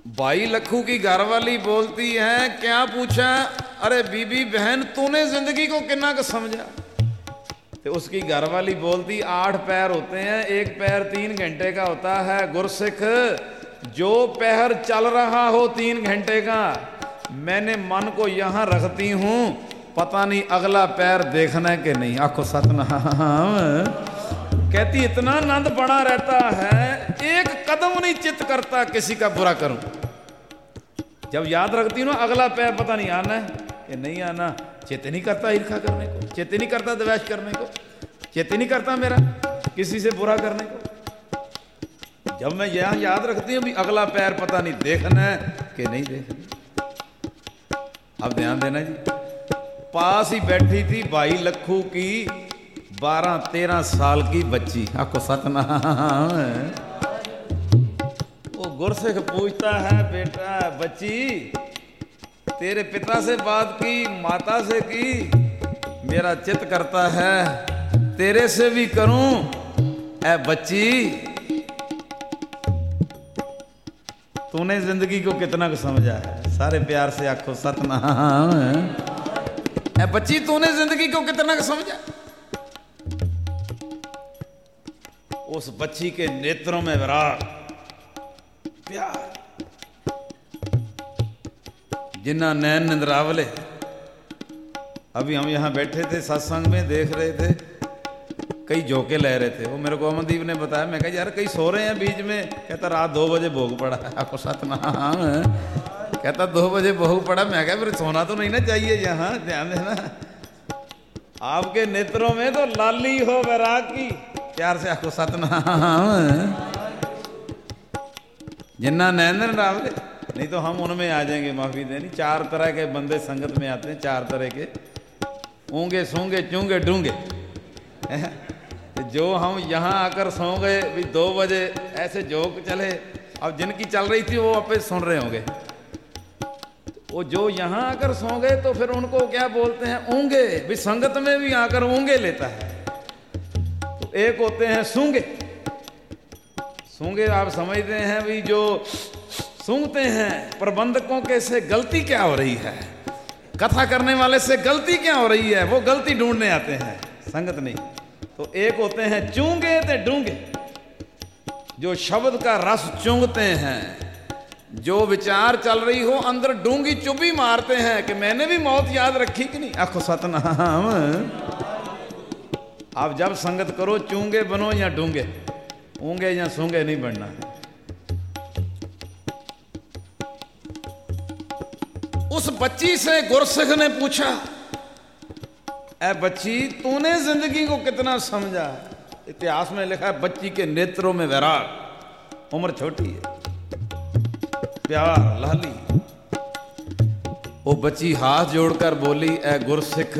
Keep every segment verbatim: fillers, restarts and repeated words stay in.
भाई लखू की घरवाली बोलती है, क्या पूछा? अरे बीबी बहन तूने जिंदगी को कितना का समझा? तो उसकी घरवाली बोलती, आठ पैर होते हैं, एक पैर तीन घंटे का होता है गुरसिख। जो पैर चल रहा हो तीन घंटे का, मैंने मन को यहाँ रखती हूँ, पता नहीं अगला पैर देखना है कि नहीं। आखो सतनाम। कहती इतना आनंद पड़ा रहता है, एक कदम नहीं चित करता किसी का बुरा करूं। जब याद रखती हूँ ना अगला पैर पता नहीं आना है कि नहीं आना, चित नहीं करता ईर्खा करने को, चित नहीं करता द्वेष करने को, चित नहीं करता मेरा किसी से बुरा करने को। जब मैं यह याद रखती हूँ भी अगला पैर पता नहीं देखना है कि नहीं देखना। अब ध्यान देना जी, पास ही बैठी थी भाई लखू की बारह तेरह साल की बच्ची। आपको सतनाम। वो गुरसिख पूछता है, बेटा बच्ची तेरे पिता से बात की, माता से की? मेरा चित करता है तेरे से भी करूं। ऐ बच्ची तूने जिंदगी को कितना को समझा है? सारे प्यार से आखो सतनाम। ऐ बच्ची तूने जिंदगी को कितना को समझा? उस बच्ची के नेत्रों में विराग प्यार, जिन्ना नैन निंद्रावले। अभी हम यहां बैठे थे सत्संग में, देख रहे थे कई झोंके ले रहे थे। वो मेरे को अमनदीप ने बताया, मैं कहा यार कई सो रहे हैं बीच में। कहता रात दो बजे भोग पड़ा है। आपको सतनाम। कहता दो बजे भोग पड़ा। मैं कहा फिर सोना तो नहीं ना चाहिए यहाँ, ध्यान देना। आपके नेत्रों में तो लाली हो वैराग की। प्यार से आपको सतनाम। जिन्ना नैंदन रावले, नहीं तो हम उनमें आ जाएंगे, माफी देनी। चार तरह के बंदे संगत में आते हैं, चार तरह के, ऊंगे सूंगे चूंगे डूंगे। जो हम यहाँ आकर सो गए भी दो बजे, ऐसे जोक चले। अब जिनकी चल रही थी वो अपने सुन रहे होंगे। वो जो यहाँ आकर सो गए तो फिर उनको क्या बोलते हैं? ऊंगे। भी संगत में भी आकर ऊंगे लेता है। तो एक होते हैं सूंगे। सूंगे आप समझते हैं भी जो सूंघते हैं प्रबंधकों के से गलती क्या हो रही है, कथा करने वाले से गलती क्या हो रही है, वो गलती ढूंढने आते हैं, संगत नहीं। तो एक होते हैं चूंगे ते डूंगे, जो शब्द का रस चूंघते हैं, जो विचार चल रही हो अंदर डूंगी चुभी मारते हैं कि मैंने भी मौत याद रखी कि नहीं। आखो सतनाम। आप जब संगत करो चूंगे बनो या डूंगे, ऊंगे या सूंगे नहीं बनना। उस बच्ची से गुरसिख ने पूछा, ऐ बच्ची तूने जिंदगी को कितना समझा? इतिहास में लिखा है बच्ची के नेत्रों में वैराग। उम्र छोटी है, प्यार लाली। वो बच्ची हाथ जोड़कर बोली, ऐ गुरसिख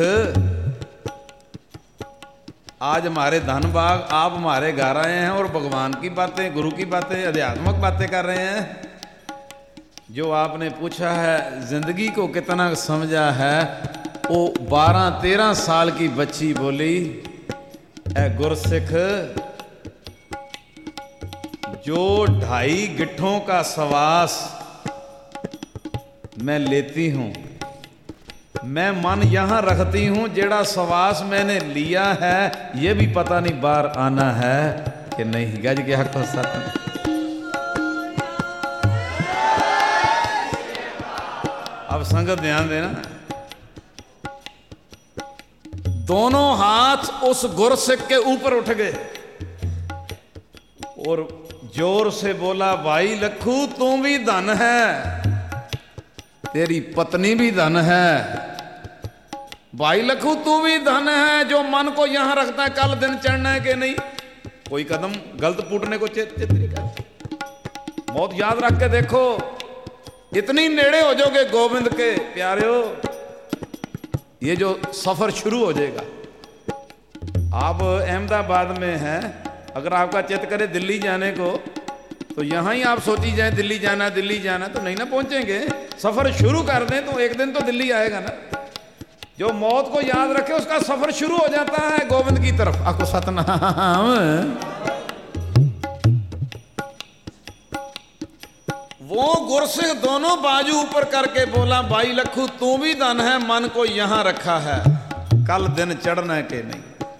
आज हमारे धन बाग आप हमारे घर आए हैं और भगवान की बातें, गुरु की बातें, आध्यात्मिक बातें कर रहे हैं। जो आपने पूछा है जिंदगी को कितना समझा है, वो बारह तेरह साल की बच्ची बोली, ऐ गुरसिख जो ढाई गिट्ठों का सवास मैं लेती हूं, मैं मन यहां रखती हूं, जेड़ा सवास मैंने लिया है ये भी पता नहीं बाहर आना है कि नहीं। गज के हक सत। अब संगत ध्यान देना, दोनों हाथ उस गुरसिख के ऊपर उठ गए और जोर से बोला, भाई लखू तू भी धन है, तेरी पत्नी भी धन है। भाई लखू तू भी धन है, जो मन को यहां रखता है कल दिन चढ़ना है कि नहीं। कोई कदम गलत पुटने को चित चित नहीं कर। बहुत याद रख के देखो, इतनी नेड़े हो जाओगे गोविंद के प्यारे हो, ये जो सफर शुरू हो जाएगा। आप अहमदाबाद में हैं, अगर आपका चित करे दिल्ली जाने को तो यहां ही आप सोची जाए दिल्ली जाना दिल्ली जाना, तो नहीं ना पहुंचेंगे। सफर शुरू कर दें तो एक दिन तो दिल्ली आएगा ना। जो मौत को याद रखे उसका सफर शुरू हो जाता है गोविंद की तरफ। आपको सतनाम। वो गुरसिख दोनों बाजू ऊपर करके बोला, भाई लखू तू भी धन है, मन को यहां रखा है, कल दिन चढ़ना के नहीं।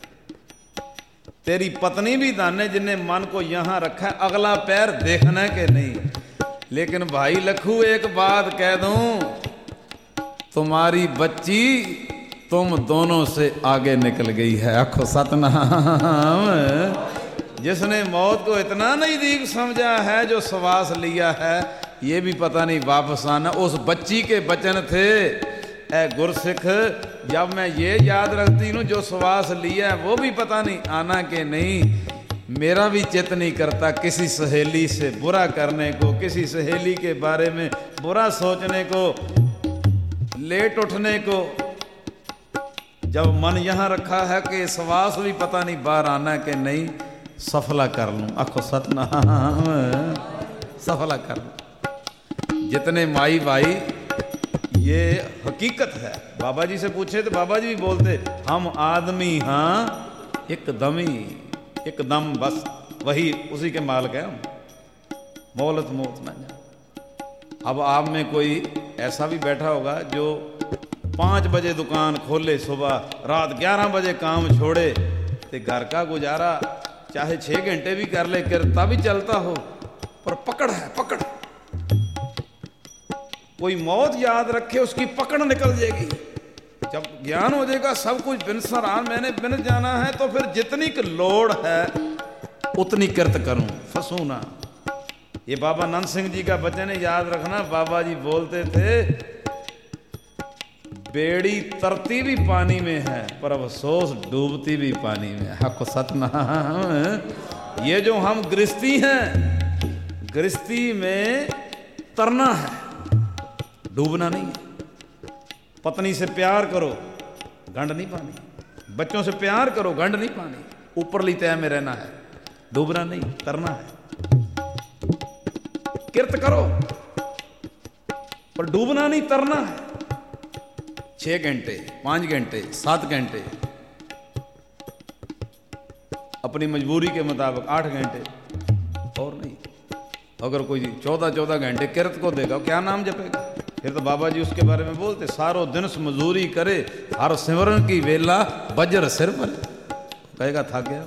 तेरी पत्नी भी धन है जिन्हें मन को यहां रखा है, अगला पैर देखना के नहीं। लेकिन भाई लखू एक बात कह दूं, तुम्हारी बच्ची तुम दोनों से आगे निकल गई है। आखो सतनाम। जिसने मौत को इतना नजदीक समझा है, जो श्वास लिया है, ये भी पता नहीं वापस आना। उस बच्ची के वचन थे, ए गुरसिख जब मैं ये याद रखती हूँ, जो श्वास लिया है वो भी पता नहीं आना के नहीं। मेरा भी चित्त नहीं करता किसी सहेली से बुरा करने को, किसी सहेली के बारे में बुरा सोचने को, लेट उठने को। जब मन यहाँ रखा है कि श्वास भी पता नहीं बाहर आना के नहीं, सफला कर लूँ। आखो सतनाम, सफला कर लूँ। जितने माई भाई, ये हकीकत है। बाबा जी से पूछे तो बाबा जी भी बोलते, हम आदमी हाँ एकदम ही, एकदम बस वही उसी के मालिक है हम, मोहलत मौत ना जाए। अब आप में कोई ऐसा भी बैठा होगा जो पाँच बजे दुकान खोले, सुबह रात ग्यारह बजे काम छोड़े, तो घर का गुजारा चाहे छः घंटे भी कर ले, करता भी चलता हो, पर पकड़ है, पकड़। कोई मौत याद रखे, उसकी पकड़ निकल जाएगी। जब ज्ञान हो जाएगा सब कुछ बिन सरान मैंने बिन जाना है, तो फिर जितनी की लोड़ है उतनी कृत करूं, फंसू ना। ये बाबा नंद सिंह जी का वचन है, याद रखना। बाबा जी बोलते थे, बेड़ी तरती भी पानी में है, पर अफसोस डूबती भी पानी में है। हक सतनाम। ये जो हम गृहस्थी हैं, गृहस्थी में तरना है, डूबना नहीं है। पत्नी से प्यार करो, गंड नहीं पानी। बच्चों से प्यार करो, गंड नहीं पानी। ऊपरली तय में रहना है, डूबना नहीं, तरना है। किरत करो पर डूबना नहीं, तरना है। छह घंटे, पांच घंटे, सात घंटे, अपनी मजबूरी के मुताबिक आठ घंटे, और नहीं। अगर कोई चौदह चौदह घंटे किरत को देगा, क्या नाम जपेगा? फिर तो बाबा जी उसके बारे में बोलते, सारो दिन मजदूरी करे, हर सिमरन की वेला बजर सिर पर, कहेगा था क्या।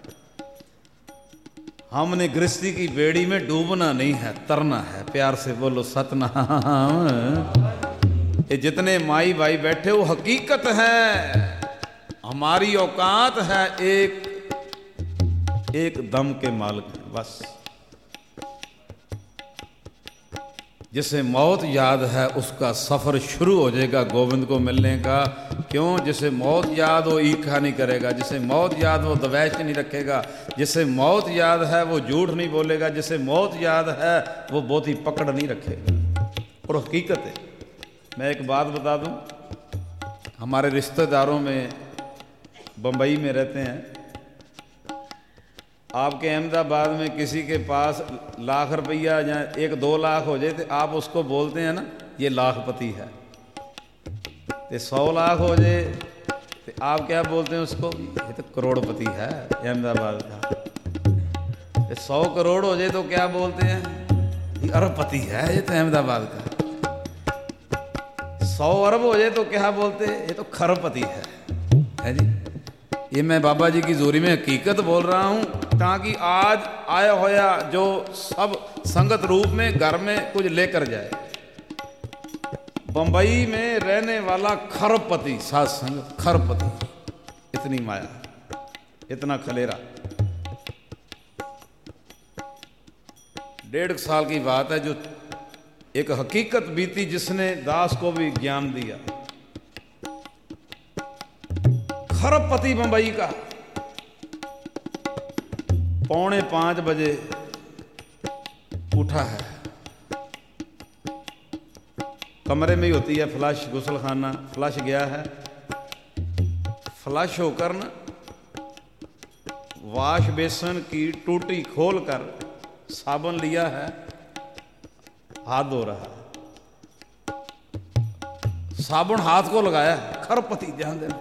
हमने गृहस्थी की बेड़ी में डूबना नहीं है, तरना है। प्यार से बोलो सतनाम। ये जितने माई भाई बैठे, वो हकीकत है। हमारी औकात है एक एक दम के मालिक है, बस। जिसे मौत याद है, उसका सफर शुरू हो जाएगा गोविंद को मिलने का। क्यों? जिसे मौत याद हो ईर्ष्या नहीं करेगा, जिसे मौत याद हो द्वेष नहीं रखेगा, जिसे मौत याद है वो झूठ नहीं बोलेगा, जिसे मौत याद है वो बहुत ही पकड़ नहीं रखेगा। और हकीकत है। मैं एक बात बता दूं, हमारे रिश्तेदारों में बम्बई में रहते हैं, आपके अहमदाबाद में किसी के पास लाख रुपया या एक दो लाख हो जाए, तो आप उसको बोलते हैं ना, ये लाखपति है। तो सौ लाख हो जाए तो आप क्या बोलते हैं उसको? ये तो करोड़पति है अहमदाबाद का। तो सौ करोड़ हो जाए तो क्या बोलते हैं? ये अरबपति है, ये तो अहमदाबाद का। सौ अरब हो जाए तो क्या बोलते हैं? ये तो खरबपति है, है जी। ये मैं बाबा जी की जोरी में हकीकत बोल रहा हूं, ताकि आज आया होया जो सब संगत रूप में घर में कुछ लेकर जाए। बंबई में रहने वाला खरबपति, साथ संगत खरबपति, इतनी माया, इतना खलेरा। डेढ़ साल की बात है, जो एक हकीकत बीती जिसने दास को भी ज्ञान दिया। खरबपति बंबई का पौने पांच बजे उठा है, कमरे में ही होती है फ्लश, गुसल खाना, फ्लश गया है। फ्लश होकर ना वाश बेसन की टूटी खोलकर साबुन लिया है, हाथ धो रहा है। साबुन हाथ को लगाया, खरबपति ध्यान देना,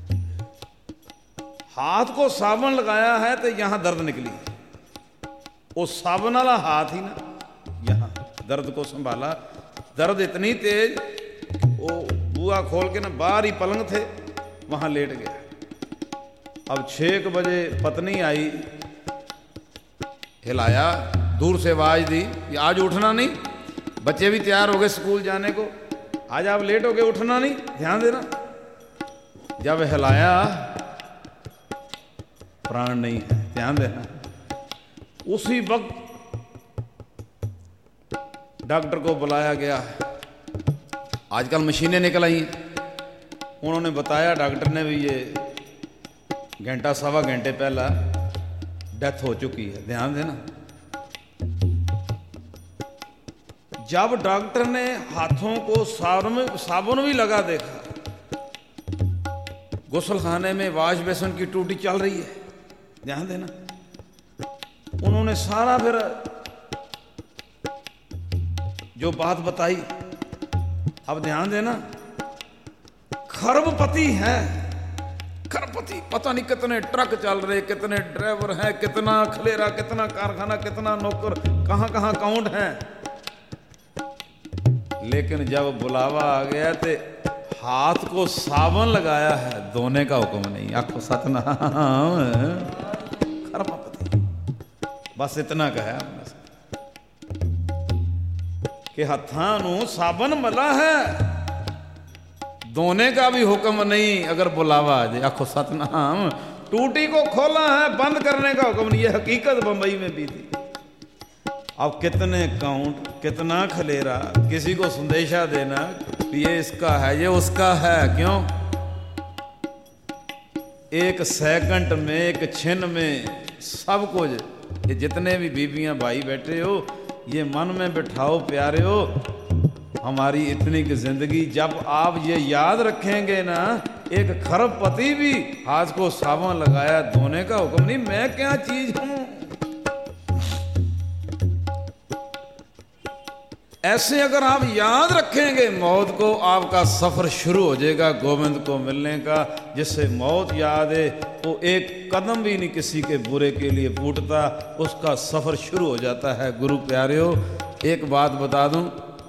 हाथ को साबुन लगाया है तो यहां दर्द निकली। वो साबुन वाला हाथ ही ना यहां दर्द को संभाला। दर्द इतनी तेज, वो बुआ खोल के ना बाहर ही पलंग थे वहाँ लेट गया। अब छः बजे पत्नी आई, हिलाया, दूर से आवाज़ दी कि आज उठना नहीं, बच्चे भी तैयार हो गए स्कूल जाने को, आज आप लेट हो गए, उठना नहीं, ध्यान देना। जब हिलाया, प्राण नहीं है, ध्यान देना। उसी वक्त डॉक्टर को बुलाया गया। आजकल मशीनें निकल आई हैं, उन्होंने बताया, डॉक्टर ने भी, ये घंटा सवा घंटे पहला डेथ हो चुकी है, ध्यान देना। जब डॉक्टर ने हाथों को साबुन साबुन भी लगा देखा, गुस्ल खाने में वाश बेसन की टूटी चल रही है, ध्यान देना। उन्होंने सारा फिर जो बात बताई, अब ध्यान देना, खरबपति है, खरबपति, पता नहीं कितने ट्रक चल रहे, कितने ड्राइवर हैं, कितना खलेरा, कितना कारखाना, कितना नौकर, कहां कहां काउंट है। लेकिन जब बुलावा आ गया तो हाथ को साबुन लगाया है, धोने का हुक्म नहीं। आखो सतनाम खरबपति, बस इतना कहा कि हत्थां नूं साबन मला है, धोने का भी हुक्म नहीं अगर बुलावा आ जाए। आखो सतनाम, टूटी को खोला है, बंद करने का हुक्म नहीं। ये हकीकत बंबई में भी थी। अब कितने काउंट, कितना खलेरा, किसी को संदेशा देना ये इसका है, ये उसका है, क्यों? एक सेकंड में, एक छिन में सब कुछ। ये जितने भी बीबियां भाई बैठे हो, ये मन में बिठाओ प्यारे हो, हमारी इतनी की जिंदगी, जब आप ये याद रखेंगे ना, एक खरबपति भी हाथ को साबुन लगाया, धोने का हुक्म नहीं, मैं क्या चीज हूं। ऐसे अगर आप याद रखेंगे मौत को, आपका सफर शुरू हो जाएगा गोविंद को मिलने का। जिससे मौत याद है, वो एक कदम भी नहीं किसी के बुरे के लिए फूटता, उसका सफर शुरू हो जाता है। गुरु प्यारे हो, एक बात बता दूं,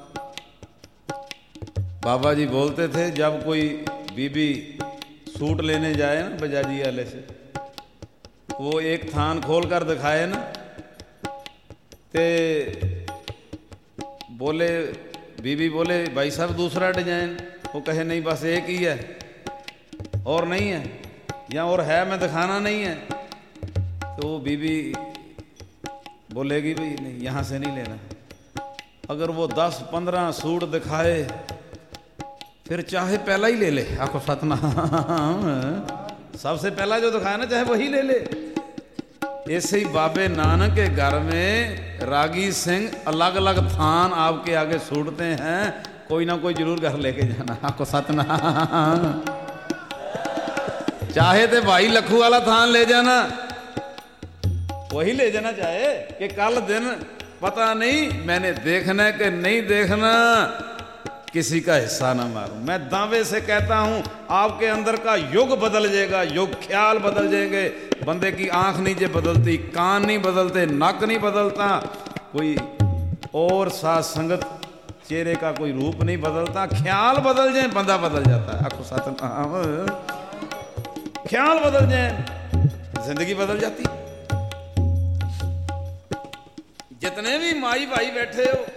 बाबा जी बोलते थे, जब कोई बीबी सूट लेने जाए ना बजाजी वाले से, वो एक थान खोल कर दिखाए ना, ते बोले, बीबी बोले भाई साहब दूसरा डिजाइन, वो कहे नहीं बस एक ही है, और नहीं है, या और है मैं दिखाना नहीं है। तो वो बीबी बोलेगी भाई नहीं, यहाँ से नहीं लेना। अगर वो दस पंद्रह सूट दिखाए, फिर चाहे पहला ही ले ले। आखो सतनाम, सबसे पहला जो दिखाया ना, चाहे वही ले ले। ऐसे ही बाबे नानक के घर में रागी सिंह अलग अलग थान आपके आगे सूटते हैं, कोई ना कोई जरूर घर लेके जाना। आपको सतनाम, चाहे तो भाई लखू वाला थान ले जाना, वही ले जाना, चाहे कि कल दिन पता नहीं मैंने देखना है कि नहीं देखना, किसी का हिस्सा ना मारूं। मैं दावे से कहता हूं, आपके अंदर का युग बदल जाएगा, युग ख्याल बदल जाएंगे। बंदे की आंख नहीं बदलती, कान नहीं बदलते, नक नहीं बदलता, कोई और साथ संगत चेहरे का कोई रूप नहीं बदलता, ख्याल बदल जाए बंदा बदल जाता है। आखो सतनाम, ख्याल बदल जाए जिंदगी बदल जाती। जितने भी माई भाई बैठे हो,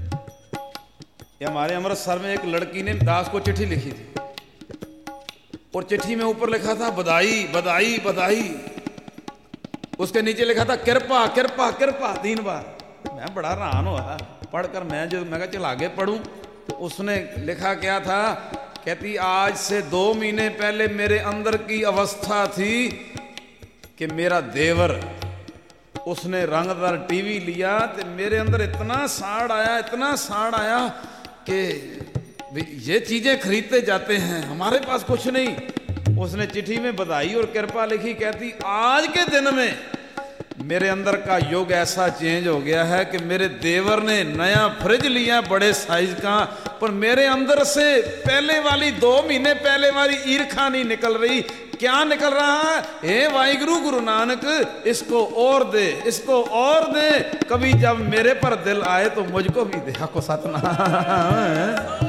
ये हमारे अमृतसर में एक लड़की ने दास को चिट्ठी लिखी थी, और चिट्ठी में ऊपर लिखा था बधाई बधाई बधाई, उसके नीचे लिखा था कृपा कृपा कृपा तीन बार। मैं बड़ा हैरान हुआ पढ़कर, मैं जो मैं कहा चल आगे पढ़ूं, तो उसने लिखा क्या था, कहती आज से दो महीने पहले मेरे अंदर की अवस्था थी कि मेरा देवर, उसने रंगदार टीवी लिया, तो मेरे अंदर इतना साड़ आया, इतना साड़ आया कि ये चीजें खरीदते जाते हैं, हमारे पास कुछ नहीं। उसने चिट्ठी में बधाई और कृपा लिखी, कहती आज के दिन में मेरे अंदर का युग ऐसा चेंज हो गया है कि मेरे देवर ने नया फ्रिज लिया बड़े साइज का, पर मेरे अंदर से पहले वाली, दो महीने पहले वाली ईर्खा नहीं निकल रही क्या निकल रहा है? हे वाहिगुरु गुरु नानक, इसको और दे, इसको और दे, कभी जब मेरे पर दिल आए तो मुझको भी दे। आखो सतनाम।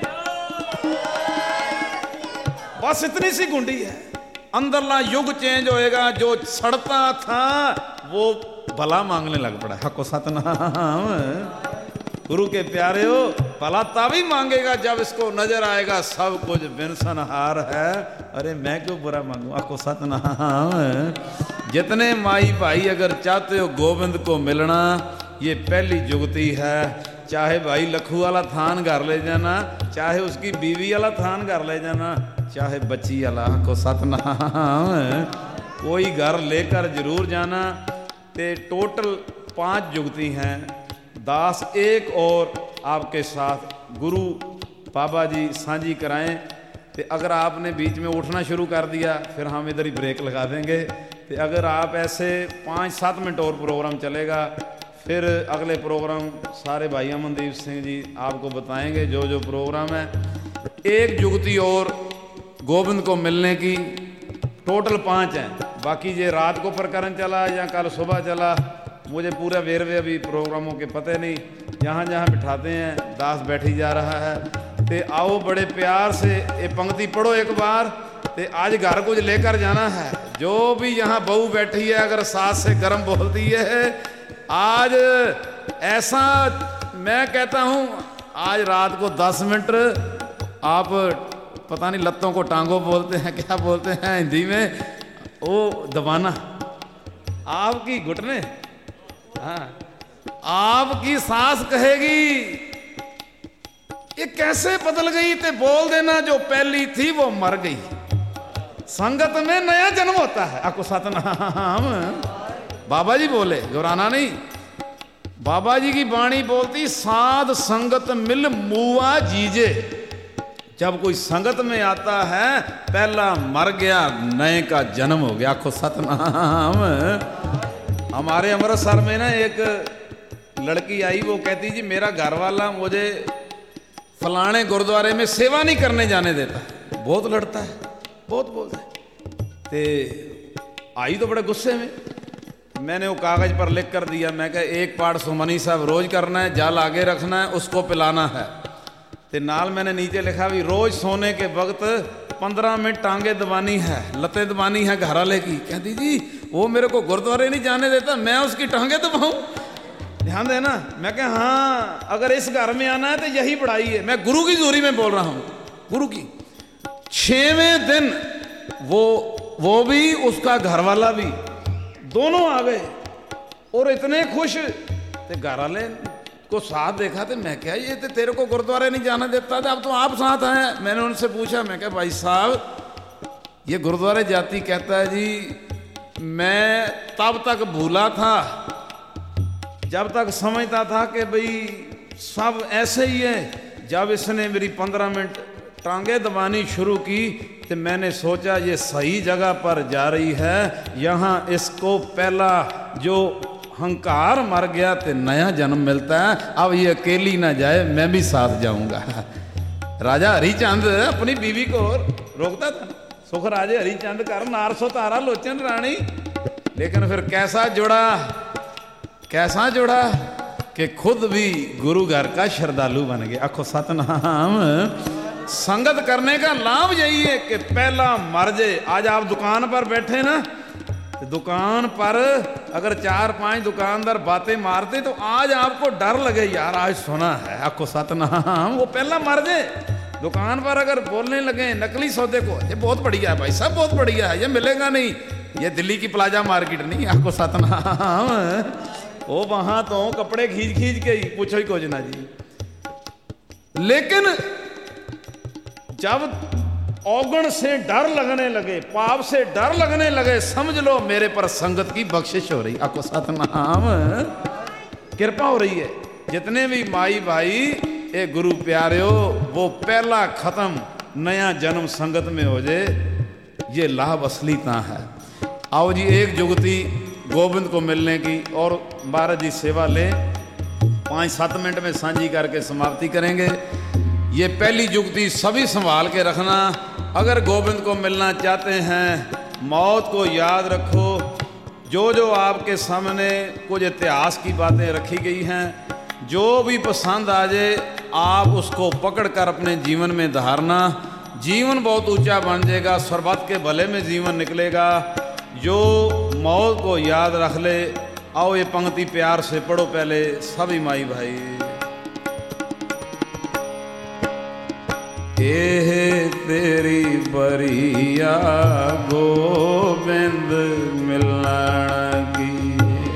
बस इतनी सी गुंडी है, अंदरला युग चेंज होएगा। जो सड़ता था वो भला मांगने लग पड़ा। हको सतनाम। गुरु के प्यारे हो, भला तभी मांगेगा जब इसको नजर आएगा सब कुछ बिनसनहार है। अरे मैं क्यों बुरा मांगू? हको सतनाम। जितने माई भाई अगर चाहते हो गोविंद को मिलना, ये पहली जुगती है। चाहे भाई लखू वाला थान घर ले जाना, चाहे उसकी बीवी वाला थान घर ले जाना, चाहे बच्ची वाला। को सतनाम। कोई घर लेकर जरूर जाना। ते टोटल पांच जुगती हैं। दास एक और आपके साथ गुरु बाबा जी साझी कराएं। तो अगर आपने बीच में उठना शुरू कर दिया फिर हम इधर ही ब्रेक लगा देंगे। तो अगर आप ऐसे पाँच सात मिनट और प्रोग्राम चलेगा, फिर अगले प्रोग्राम सारे भाई अमनदीप सिंह जी आपको बताएंगे जो जो प्रोग्राम है। एक जुगती और गोविंद को मिलने की, टोटल पाँच हैं। बाकी ये रात को प्रकरण चला या कल सुबह चला, मुझे पूरा वेरवे अभी प्रोग्रामों के पते नहीं। जहाँ जहाँ बिठाते हैं दास बैठी जा रहा है। तो आओ बड़े प्यार से ये पंक्ति पढ़ो एक बार। तो आज घर कुछ लेकर जाना है। जो भी यहाँ बहू बैठी है अगर सास से गर्म बोलती है, आज ऐसा मैं कहता हूँ, आज रात को दस मिनट आप पता नहीं लत्तों को टांगों बोलते हैं क्या बोलते हैं हिंदी में, वो दबाना आपकी घुटने। हाँ, आपकी सास कहेगी ये कैसे बदल गई, ते बोल देना जो पहली थी वो मर गई। संगत में नया जन्म होता है। आपको सतनाम। बाबा जी बोले, घबराना नहीं। बाबा जी की वाणी बोलती, साध संगत मिल मुआ जीजे। जब कोई संगत में आता है, पहला मर गया, नए का जन्म हो गया। आखो सतनाम। हमारे अमृतसर में ना एक लड़की आई, वो कहती जी मेरा घर वाला मुझे फलाने गुरुद्वारे में सेवा नहीं करने जाने देता, बहुत लड़ता है, बहुत बोलता है। ते आई तो बड़े गुस्से में, मैंने वो कागज पर लिख कर दिया। मैं कहा एक पाठ सुमनी साहब रोज करना है, जल आगे रखना है, उसको पिलाना है। ते नाल मैंने नीचे लिखा भी रोज सोने के वक्त पंद्रह मिनट टांगे दबानी है, लते दबानी है घर वाले की। कहती जी वो मेरे को गुरुद्वारे नहीं जाने देता, मैं उसकी टांगे दबाऊं? ध्यान देना। मैं कहा हाँ, अगर इस घर में आना है तो यही पढ़ाई है। मैं गुरु की जोरी में बोल रहा हूं, गुरु की। छवें दिन वो वो भी उसका घर वाला भी दोनों आ गए और इतने खुश। ते घर वाले को साथ देखा तो मैं क्या ये तो तेरे को गुरुद्वारे नहीं जाना देता था, अब तो आप साथ हैं। मैंने उनसे पूछा, मैं क्या भाई साहब ये गुरुद्वारे जाती? कहता है जी मैं तब तक भूला था जब तक समझता था कि भाई सब ऐसे ही है। जब इसने मेरी पंद्रह मिनट टांगे दबानी शुरू की तो मैंने सोचा ये सही जगह पर जा रही है। यहाँ इसको पहला जो हंकार मर गया तो नया जन्म मिलता है। अब ये अकेली ना जाए, मैं भी साथ जाऊंगा। राजा हरिचंद अपनी बीवी को रोकता था, सुख राजे हरिचंद कर नारसो तारा लोचन रानी। लेकिन फिर कैसा जुड़ा, कैसा जुड़ा कि खुद भी गुरु घर का श्रद्धालु बन गया। आखो सतनाम। संगत करने का लाभ यही है कि पहला मर जाए। आज आप दुकान पर बैठे ना, दुकान पर अगर चार पांच दुकानदार बातें मारते तो आज आपको डर लगे, यार आज सुना है। आखो सतनाम। वो पहला मर जाए। दुकान पर अगर बोलने लगे नकली सौदे को, ये बहुत बढ़िया है भाई साहब, बहुत बढ़िया है, ये मिलेगा नहीं, ये दिल्ली की प्लाजा मार्केट नहीं। आखो सतनाम। वो वहां तो कपड़े खींच खींच के ही पूछो ही कुछ ना जी। लेकिन जब औगण से डर लगने लगे, पाप से डर लगने लगे, समझ लो मेरे पर संगत की बख्शिश हो रही। आपको सतनाम, कृपा हो रही है। जितने भी माई भाई ए गुरु प्यारे हो, वो पहला खत्म, नया जन्म संगत में हो जाए, ये लाभ असलीता है। आओ जी एक जुगती गोविंद को मिलने की और महाराज जी सेवा लें। पाँच सात मिनट में साझी करके समाप्ति करेंगे। ये पहली जुगती सभी संभाल के रखना अगर गोविंद को मिलना चाहते हैं, मौत को याद रखो। जो जो आपके सामने कुछ इतिहास की बातें रखी गई हैं, जो भी पसंद आ जाए आप उसको पकड़ कर अपने जीवन में धारना। जीवन बहुत ऊंचा बन जाएगा, सर्वत के भले में जीवन निकलेगा। जो मौत को याद रख ले। आओ ये पंक्ति प्यार से पढ़ो पहले सभी माई भाई। एह तेरी बरिया गोविंद मिलन की,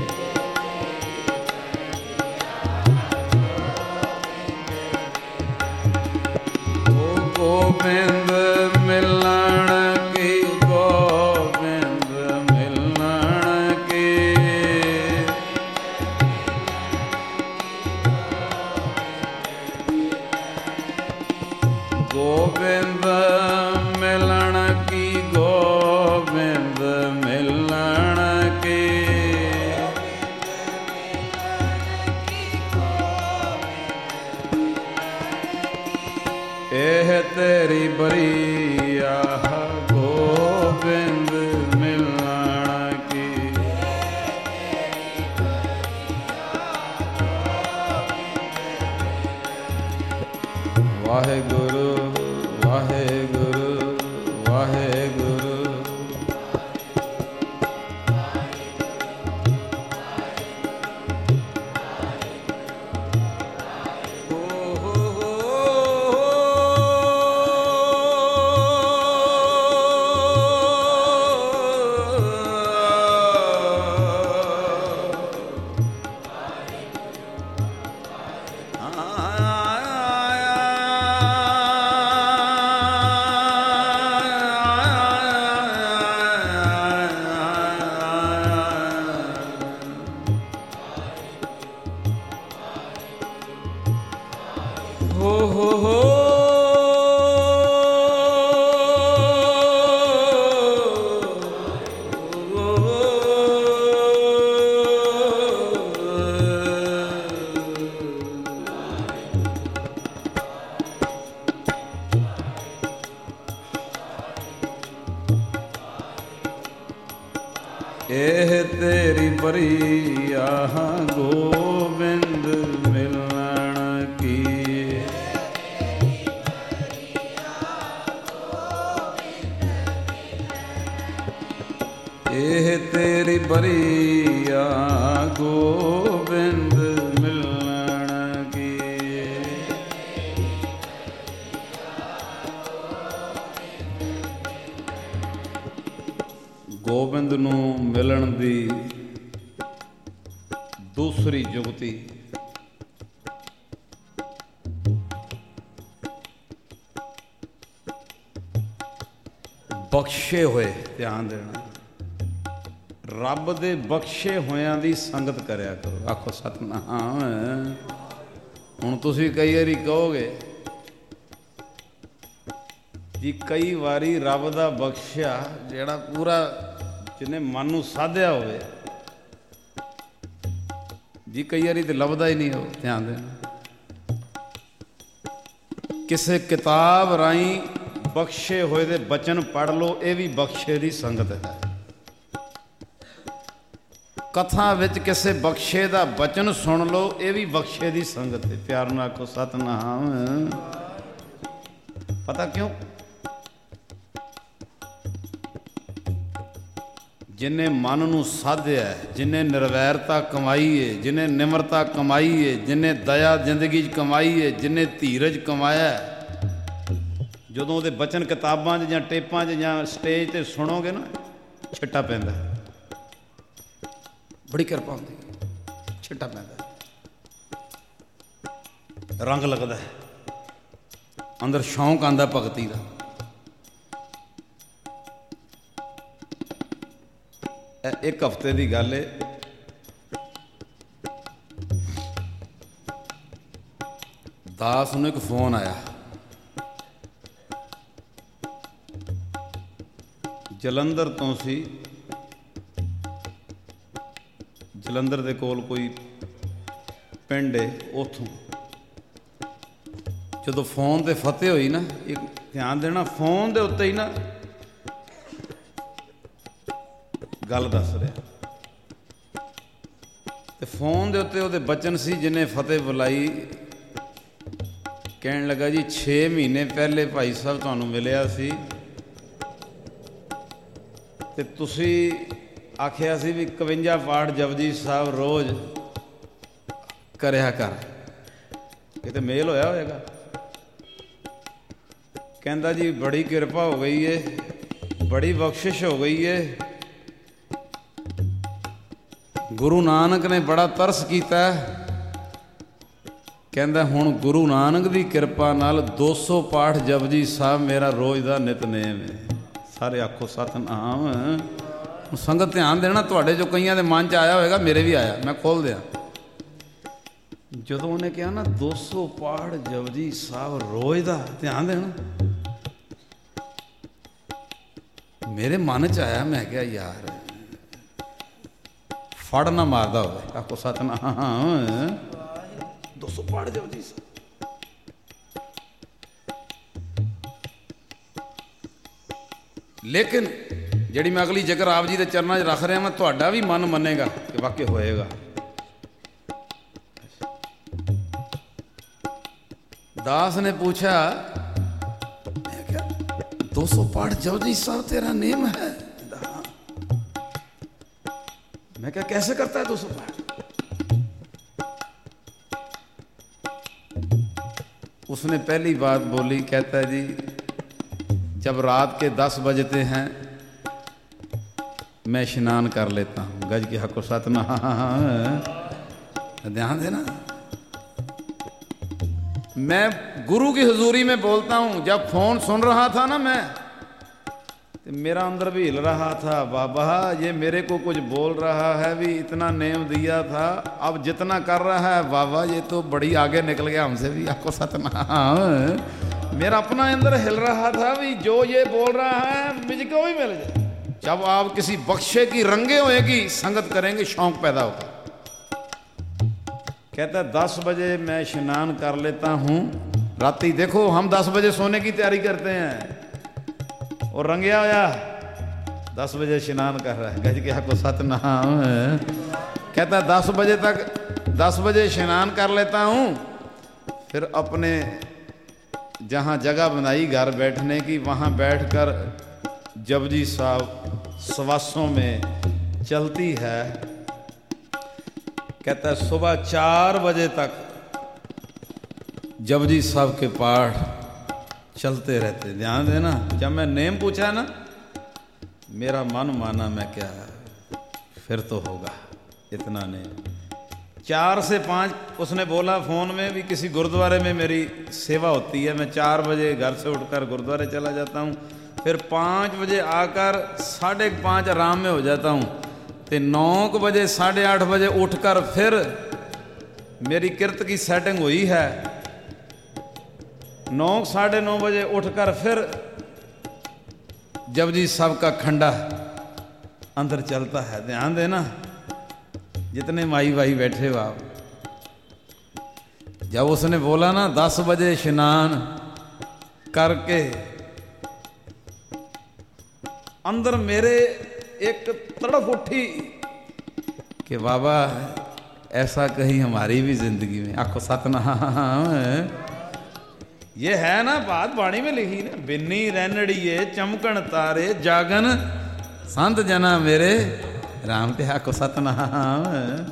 ओ गोविंद मिलन की, गोविंद मिलन की। गोविंद मिलन की, गोविंद मिलन की। एह तेरी बरिया गोविंद मिलन की। वाहेगुरु वाहेगुरु वाहेगुरु। हो हो हो एह तेरी बरिया गोविंद मिलन की। एह तेरी बरिया गोविंद मिलन की। गोविंद नूं मिलन दी दूसरी जुगती बख्शे हुए, ध्यान देना, रब दे बख्शे होयां दी संगत करया करो। आखो सतनाम। हुण तुसीं कई वारी कहोगे जी कई वारी रब दा बख्शिया जिहड़ा पूरा जिन्हें मन नूं साधिया होवे जी कई वारी तो लभदा ही नहीं हो। ध्यान देना, किसी किताब राई बख्शे होए दे बचन पढ़ लो, ये भी बख्शे दी संगत है। कथा विच किसी बख्शे दा बचन सुन लो, ये भी बख्शे दी संगत है। प्यार नाल आखो सतनाम। पता क्यों? जिन्हें मन नूं साधिया है, जिन्हें निर्वैरता कमाई है, जिन्हें निमरता कमाई है, जिन्हें दया जिंदगी कमाई है, जिन्हें धीरज कमाया है, जदों उहदे बचन किताबां च जां टेपां च जां स्टेज ते सुनोगे ना, छिट्टा पैंदा है। बड़ी किरपा होंदी, छिट्टा पैंदा है, रंग लगदा है, अंदर शौक आंदा भगती दा। एक हफ्ते की गल है, दास नूं एक फोन आया, जलंधर तो सी, जलंधर दे कोल कोई पिंड है, उथों ਜਦੋਂ ਫੋਨ ਤੇ ਫਤਿਹ ਹੋਈ ਨਾ, ਇੱਕ ਧਿਆਨ ਦੇਣਾ, ਫੋਨ ਦੇ ਉੱਤੇ ਹੀ ਨਾ ਗੱਲ ਦੱਸ ਰਿਹਾ, ਤੇ ਫੋਨ ਦੇ ਉੱਤੇ ਉਹਦੇ ਬਚਨ ਸੀ ਜਿਹਨੇ ਫਤਿਹ ਬੁਲਾਈ। ਕਹਿਣ ਲੱਗਾ ਜੀ ਛੇ ਮਹੀਨੇ ਪਹਿਲੇ ਭਾਈ ਸਾਹਿਬ ਤੁਹਾਨੂੰ ਮਿਲਿਆ ਸੀ ਤੇ ਤੁਸੀਂ ਆਖਿਆ ਸੀ ਵੀ ਇਕਵੰਜਾ ਪਾਠ ਜਪਜੀ ਸਾਹਿਬ ਰੋਜ਼ ਕਰਿਆ ਕਰ, ਕਿਤੇ ਮੇਲ ਹੋਇਆ ਹੋਏਗਾ। ਕਹਿੰਦਾ ਜੀ ਬੜੀ ਕਿਰਪਾ ਹੋ ਗਈ ਏ, ਬੜੀ ਬਖਸ਼ਿਸ਼ ਹੋ ਗਈ ਏ, ਗੁਰੂ ਨਾਨਕ ਨੇ ਬੜਾ ਤਰਸ ਕੀਤਾ। ਕਹਿੰਦਾ ਹੁਣ ਗੁਰੂ ਨਾਨਕ ਦੀ ਕਿਰਪਾ ਨਾਲ ਦੋ ਸੌ ਪਾਠ ਜਪਜੀ ਸਾਹਿਬ ਮੇਰਾ ਰੋਜ਼ ਦਾ ਨਿਤਨੇਮ ਹੈ। ਸਾਰੇ ਆਖੋ ਸਤਿਨਾਮ। ਸੰਗਤ ਧਿਆਨ ਦੇਣਾ, ਤੁਹਾਡੇ ਜੋ ਕਈਆਂ ਦੇ ਮਨ 'ਚ ਆਇਆ ਹੋਵੇਗਾ, ਮੇਰੇ ਵੀ ਆਇਆ, ਮੈਂ ਖੋਲ ਦਿਆਂ। ਜਦੋਂ ਉਹਨੇ ਕਿਹਾ ਨਾ ਦੋ ਸੌ ਪਾਠ ਜਪਜੀ ਸਾਹਿਬ ਰੋਜ਼ ਦਾ, ਧਿਆਨ ਦੇਣਾ, ਮੇਰੇ ਮਨ 'ਚ ਆਇਆ, ਮੈਂ ਕਿਹਾ ਯਾਰ ਫੜ ਨਾ ਮਾਰਦਾ ਹੋਵੇ। ਆਖੋ ਸਤਿਨਾਮ। ਦੋ ਸੌ ਪਾਠ ਜਪਜੀ ਸਾਹਿਬ। ਲੇਕਿਨ ਜਿਹੜੀ ਮੈਂ ਅਗਲੀ ਜ਼ਿਕਰ ਆਪ ਜੀ ਦੇ ਚਰਨਾਂ 'ਚ ਰੱਖ ਰਿਹਾ, ਮੈਂ ਤੁਹਾਡਾ ਵੀ ਮਨ ਮੰਨੇਗਾ ਕਿ ਵਾਕਿਆ ਹੋਏਗਾ। दास ने पूछा, मैं क्या दो सौ पाठ जपजी साहब तेरा नेम है? मैं क्या कैसे करता है दो सौ पाठ? उसने पहली बात बोली, कहता है जी जब रात के दस बजते हैं मैं स्नान कर लेता हूँ। गज की हक सतनाम। ध्यान देना, मैं गुरु की हुजूरी में बोलता हूँ। जब फोन सुन रहा था ना मैं, तो मेरा अंदर भी हिल रहा था, बाबा ये मेरे को कुछ बोल रहा है, भी इतना नेम दिया था, अब जितना कर रहा है बाबा ये तो बड़ी आगे निकल गया हमसे भी। आपको सतनाम। मेरा अपना अंदर हिल रहा था भी जो ये बोल रहा है मुझको भी मिल जाए। जब आप किसी बख्शे की रंगे होएगी, संगत करेंगे, शौक पैदा होगा। कहता दस बजे मैं स्नान कर लेता हूँ। राती देखो हम दस बजे सोने की तैयारी करते हैं और रंगया होया दस बजे स्नान कर रहा है। गज के हक सतनाम। कहता दस बजे तक दस बजे स्नान कर लेता हूँ, फिर अपने जहाँ जगह बनाई घर बैठने की, वहाँ बैठकर जपजी साहब सवासों में चलती है। कहता है सुबह चार बजे तक जपजी साहब के पाठ चलते रहते। ध्यान देना, जब मैं नेम पूछा ना, मेरा मन माना, मैं क्या फिर तो होगा इतना नेम। चार से पाँच उसने बोला फ़ोन में भी किसी गुरुद्वारे में मेरी सेवा होती है, मैं चार बजे घर से उठकर गुरुद्वारे चला जाता हूँ, फिर पाँच बजे आकर साढ़े पाँच आराम में हो जाता हूँ, तो नौ बजे साढ़े आठ बजे उठकर फिर मेरी किरत की सेटिंग हुई है। नौ साढ़े नौ बजे उठकर फिर जपजी साहब का खंडा अंदर चलता है। ध्यान देना, जितने माई भाई बैठे हो आप, जब उसने बोला ना दस बजे स्नान करके, अंदर मेरे एक तड़प उठी कि बाबा ऐसा कहीं हमारी भी जिंदगी में। आखो सतनाम। ये है ना बात बाणी में लिखी ना, बिन्नी रैनड़िए चमकन तारे जागन संत जना मेरे राम के। आखो सतनाम।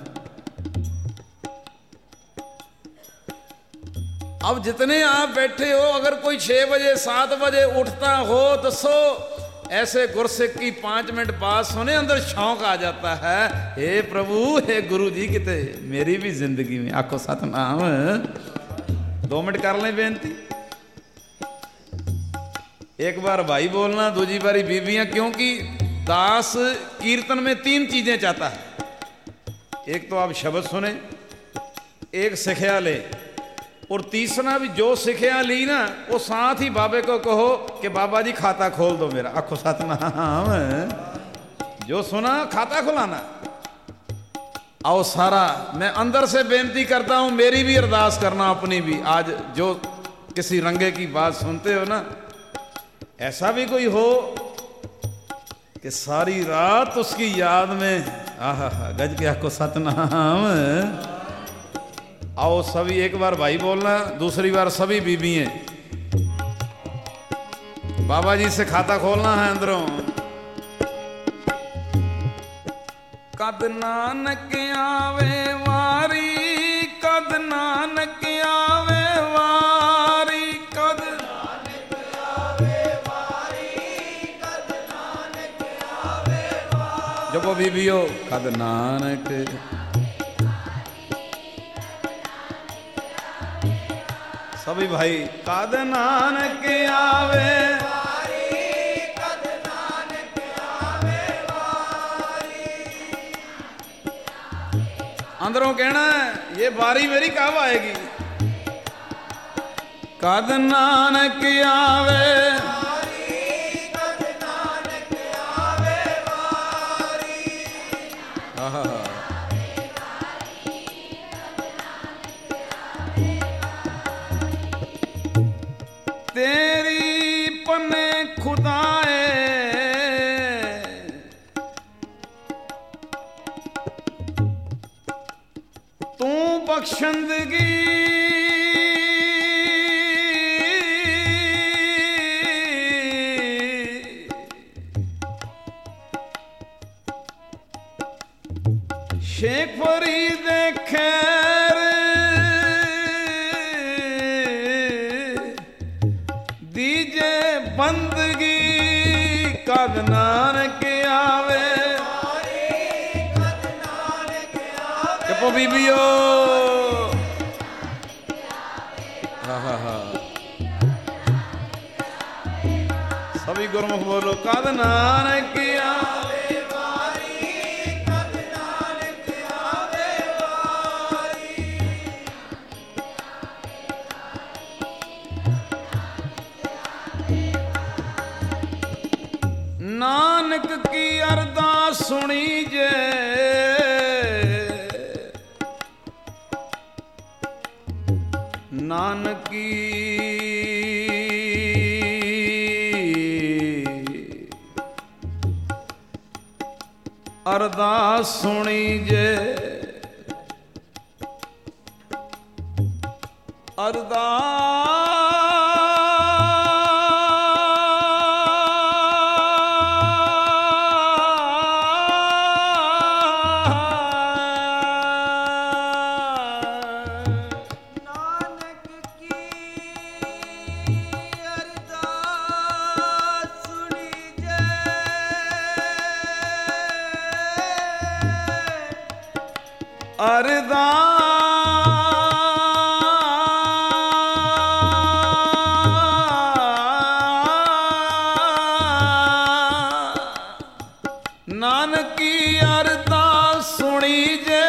अब जितने आप बैठे हो, अगर कोई छह बजे सात बजे उठता हो तो सो ऐसे गुरसिख की पांच मिनट बात सुने, अंदर शौक आ जाता है, हे प्रभु हे गुरु जी किते मेरी भी जिंदगी में। आखो सतनाम। दो मिनट कर लें बेनती। एक बार भाई बोलना, दूसरी बारी बीबियां, क्योंकि दास कीर्तन में तीन चीजें चाहता है। एक तो आप शब्द सुने, एक सिखया ले, और तीसरा भी जो सिखया ली ना वो साथ ही बाबे को कहो कि बाबा जी खाता खोल दो मेरा। आखो सतनाम। जो सुना खाता खुलाना। आओ सारा मैं अंदर से बेनती करता हूं, मेरी भी अरदास करना, अपनी भी। आज जो किसी रंगे की बात सुनते हो ना, ऐसा भी कोई हो कि सारी रात उसकी याद में, आहा गज क्या को सतनाम। आओ सभी एक बार भाई बोलना, दूसरी बार सभी बीबियां। बाबा जी से खाता खोलना है अंदरों। कद नानक आवे वारी, कद नानक आवे वारी, कद नानक आवे वारी, कद नानक आवे वारी। जब वो बीबियो कद नानक, सभी भाई कद नानक आवे वारी, कद नानक आवे वारी। अंदरों कहना है ये बारी मेरी कब आएगी। कद नानक आवे वारी, कद नानक आवे वारी। आहा तेरी पने खुदाए तू बख्शंदगी, शेख फरीद खैर दीजे बंदगी। कद नानक आवे कद नानक आवे। चुप बीबियो, हाँ हाँ हाँ सभी गुरमुख बोलो कद नानक आवे वारी, कद नानक आवे वारी। नानक की अरदास सुनी जे, नानक की अरदास सुनी जे, अरदास नानक की अरदास सुनी जे,